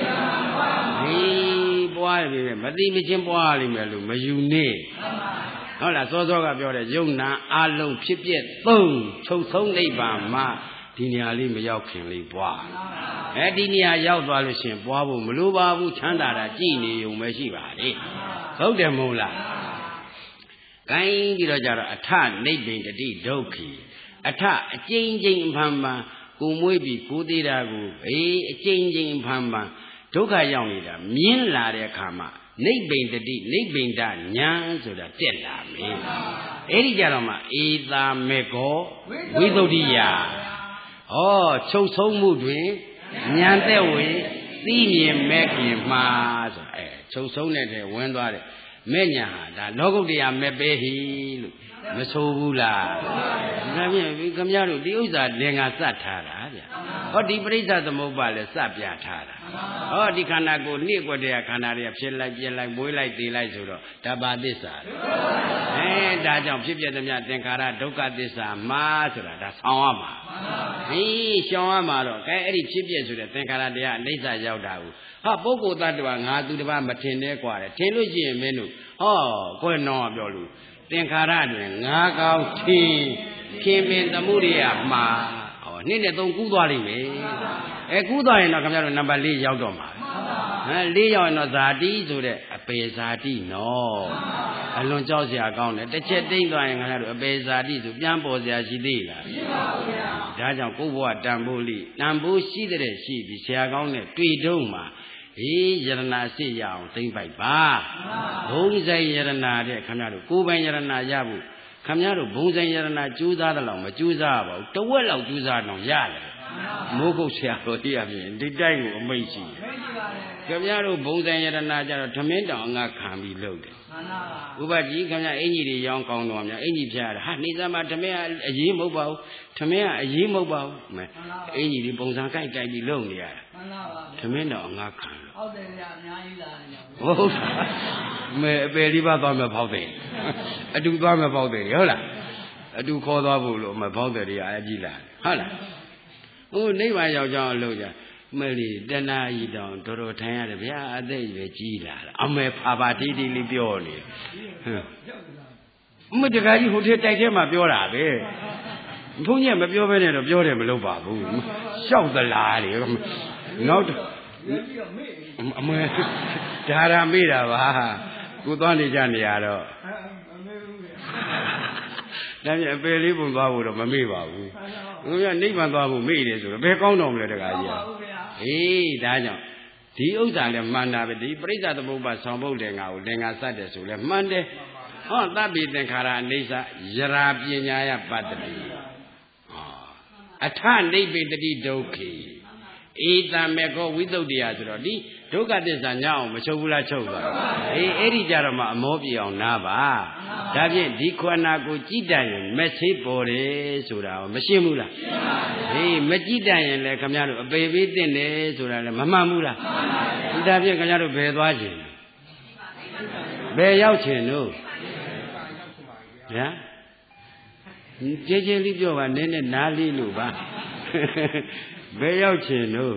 ပွားပြီပဲမသိမချင်းပွားလိမ့်မယ်လို့မယူနေဟုတ်လားစောစောကပြောတဲ့ယုံနာအလုံးဖြစ်ပြသုံးချုပ်ဆုံးနိဗ္ဗာန်မှာဒီနေရာလေးမရောက်ခင်လေးပွားဒီနေရာရောက်သွားလို့ရှင်ပွားဖို့မလိုပါဘူးချမ်းသာတာကြည်နေုံပဲရှိပါလေဟုတ်တယ်မဟုတ်လားကိုင်းပြီးတော့ကြတော့အထနိဗ္ဗိတတိဒုက္ခိအထအကျဉ်းချင်းဖန်ပန်ကိုမွေးပြီးကိုသေးတာကိုအကျဉ်းချင်းဖန်ပန်ဒုက္ခရောက်နေတာမြင်းလာတဲ့အခါမှာနိဗ္ဗိတတိနိဗ္ဗိတညာဆိုတာတက်လာမယ်အဲ့ဒီကြတော့မှဧသာမေကောဝိသုဒ္ဓိယချုပ်ဆုံးမှုတွင်ညာတဲ့ဝေသိမြင်မဲ့ခင်မှာဆိုချုပ်ဆုံးတဲ့ဝင်သွားတယ်မဲ့ညာဟာဒါလောကုတ္တရာမဲ့ပဲဟိလို့မဆိုဘူးလားဒါဖြင့်ခင်ဗျားတို့ဒီဥစ္စာလင်္ကာစတ်ထားတာဗျဟောဒီပရိစ္ဆသမုပ္ပါလည်းစပြထားတာဟောဒီခန္ဓာကိုနှိကွက်တဲ့ခန္ဓာတွေကဖြစ်လိုက်ပြင်းလိုက်မွေးလိုက်တည်လိုက်ဆိုတော့ဒါပါသစ္စာဒါကြောင့်ဖြစ်ပြတဲ့မြသင်္ခါရဒုက္ခသစ္စာမှာဆိုတာဒါဆောင်းရမှာရှောင်ရမှာတော့ကဲအဲ့ဒီဖြစ်ပြဆိုတဲ့သင်္ခါရတရားအိဋ္ဌရောက်တာကိုဟာပုဂ္ဂိုလ်တ attva ငါသူတစ်ပါးမထင်နဲ့กว่าတယ်ထင်လို့ရှိရင်မင်းတို့ဟောကိုယ်နောပြောလို့သင်္ခါရတွင်ငါကောင်းခင်ပင်သမှုရိယမှာဟောနှစ်နဲ့သုံးကူးသွားလိမ့်မယ်ကူးသွားရင်တော့ခင်ဗျားတို့နံပါတ်4ရောက်တော့မှာ4ရောက်ရင်တော့ဇာတိဆိုတဲ့အပေဇာတိနော်အလွန်ကြောက်စရာကောင်းတယ်တစ်ချက်တိမ့်သွားရင်ခင်ဗျားတို့အပေဇာတိဆိုပြန်ပေါ်စရာရှိသေးလားမရှိပါဘူးဗျာဒါကြောင့်ကိုယ့်ဘဝတန်ဖိုးလိတန်ဖိုးရှိတဲ့ရှိပြီးဆရာကောင်းနဲ့တွေ့တုံးမှာယရနာစစ်ရအောင်သိမ့်ပိုက်ပါဘုံဆိုင်ယရနာတဲ့ခင်ဗျားတို့ကိုယ်ပိုင်ယရနာရဖို့ခင်ဗျားတို့ဘုံဆိုင်ယရနာကြိုးစားတယ်လို့မကြိုးစားပါဘူးတဝက်လောက်ကြိုးစားတော့ရတယ်မိုးကုတ်ဆရာတော်ကြီးအပြင်ဒီတိုက်ကိုအမိတ်ရှိခင်ဗျားတို့ဘုံဆိုင်ယရနာကြတော့ထမင်းတောင်အငါခံပြီးလုပ်တယ်ဥပကြီးခင်ဗျားအင်ကြီးတွေရောင်းကောင်းတော်များအင်ကြီးဖျားတာဟာနေသားမှာထမင်းကအရေးမဟုတ်ပါဘူးထမင်းကအရေးမဟုတ်ပါဘူးအင်ကြီးတွေပုံစံကိုက်ပြီးလုပ်နေရတာထမင်းတော့အငါခံဟုတ်တယ်ဗျာအများကြီးလာနေဟုတ်မဲအပယ်လေးပါသွားမယ်ဖောက်တယ်အတူသွားမယ်ဖောက်တယ်ဟုတ်လားအတူခေါ်သွားဖို့လို့မဖောက်တယ်တွေအကြီးလာဟုတ်လားဟိုနိဗ္ဗာန်ရောက်ကြအောင်လုပ်ကြမဲလီတဏှာကြီးတောင်တော်တော်ထိုင်ရတယ်ဗျာအသက်ရွယ်ကြီးလာတာအမေဖာဖာတီးတီးလေးပြောနေအမတကားကြီးဟိုထဲတိုက်ထဲမှာပြောတာပဲဘုန်းကြီးမပြောဘဲနဲ့တော့ပြောတယ်မလုပ်ပါဘူးရှောက်သလားလေနောက်အမေဒါရမေးတာပါကိုသွားနေကြနေရတော့ဒါပြန်အပယ်လေးပုံသွားဖို့တော့မမေ့ပါဘူးဘုရားနိဗ္ဗာန်သွားဖို့မေ့တယ်ဆိုတော့ဘယ်ကောင်းတော်မလဲတကားကြီးအေးဒါကြောင့်ဒီဥစ္စာလည်းမှန်တာပဲဒီပရိစ္ဆသမုပ္ပါဆောင်ဖို့တယ်ငါကိုလင်္ကာစတ်တယ်ဆိုလဲမှန်တယ်ဟောသဗ္ဗေသင်္ခါရအိဋ္ဌယရာပညာယပတ္တိအထနိဗ္ဗေတတိဒုက္ခေဧတံမေကောဝိသုဒ္ဓိယဆိုတော့ဒီဒုက္ခသစ္စာညအောင်မချုပ်ဘူးလားချုပ်သွားအေးအဲ့ဒီကြတော့မှအမောပြေအောင်နားပါဒါဖြင့်ဒီခန္ဓာကိုကြည်တတ်ရင်မဆေးပေါ်တယ်ဆိုတာမရှင်းဘူးလားအေးမကြည်တတ်ရင်လည်းခင်ဗျားတို့အပေပေးတင်တယ်ဆိုတာလည်းမမှန်ဘူးလားဒါဖြင့်ခင်ဗျားတို့ဘယ်သွားခြင်းဘယ်ရောက်ခြင်းတို့ညာကြဲကြဲလေးပြောပါနည်းနည်းနားလေးလို့ပါဘယ်ရောက်ခြင်းတို့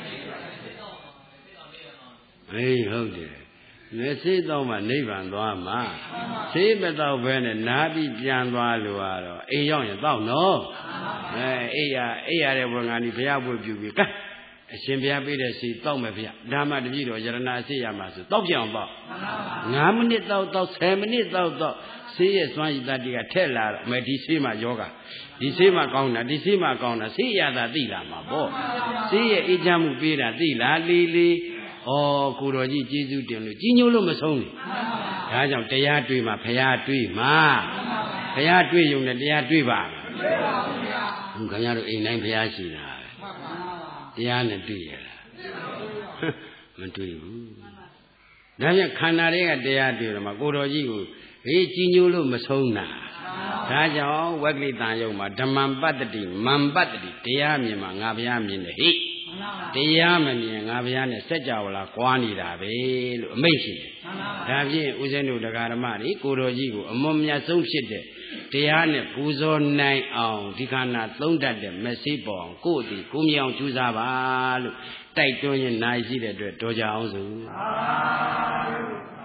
အေးဟုတ်တယ်လက်စေးတော့မှနိဗ္ဗာန်သွားမှာစေးမတော့ဘဲနဲ့နားပြီးပြန်သွားလို့ကတော့အိမ်ရောက်ရင်တော့နော်အိမ်ရတဲ့ဘုရားကြီးဘုရားဘုပြုပြီးကအရှင်ဘုရားပေးတဲ့စီတောက်မယ်ဗျဒါမှတပည့်တော်ယရနာစေးရမှာဆိုတောက်ပြောင်တော့9မိနစ်တောက်10မိနစ်တောက်ဆေးရဲ့စွမ်းရည်တတိကထက်လာတော့မယ်ဒီဆေးမှာယောဂဒီဆေးမှာကောင်းတာဒီဆေးမှာကောင်းတာဆေးရတာသိလာမှာပေါ့ဆေးရဲ့အေးချမ်းမှုပေးတာသိလားလေးဩကိုတော်ကြီးကျေးဇူးတင်လို့ကြီးညိုလို့မဆုံးဘူးဒါကြောင့်တရားတွေ့မှာဘုရားတွေ့မှာဘုရားတွေ့ရုံနဲ့တရားတွေ့ပါခင်ဗျားတို့အိမ်တိုင်းဘုရားရှိတာတရားနဲ့တွေ့ရလားမတွေ့ဘူးဒါကြောင့်ခန္ဓာတွေကတရားတွေ့တော့မှကိုတော်ကြီးကိုကြီးညိုလို့မဆုံးတာဒါကြောင့်ဝက္ကိတံယုံမှာဓမ္မံပတ္တိမံပတ္တိတရားမြင်မှာငါဘုရားမြင်တယ်ဟိတရားမမြင်ငါဘုရားနဲ့စัจ java လာကွာနေတာပဲလို့အမိန့်ရှိတယ်ဒါဖြင့်ဦးဇင်းတို့တရားဓမ္မတွေကိုတော်ကြီးကိုအမွန်မြတ်ဆုံးဖြစ်တဲ့တရားနဲ့ပူဇော်နိုင်အောင်ဒီခန္ဓာသုံးတတ်တဲ့မသိပေါ်အောင်ကိုယ်တည်ကိုမြောင်ကျူးစားပါလို့တိုက်တွန်းရင်နိုင်ရှိတဲ့အတွက်တော်ကြအောင်စို့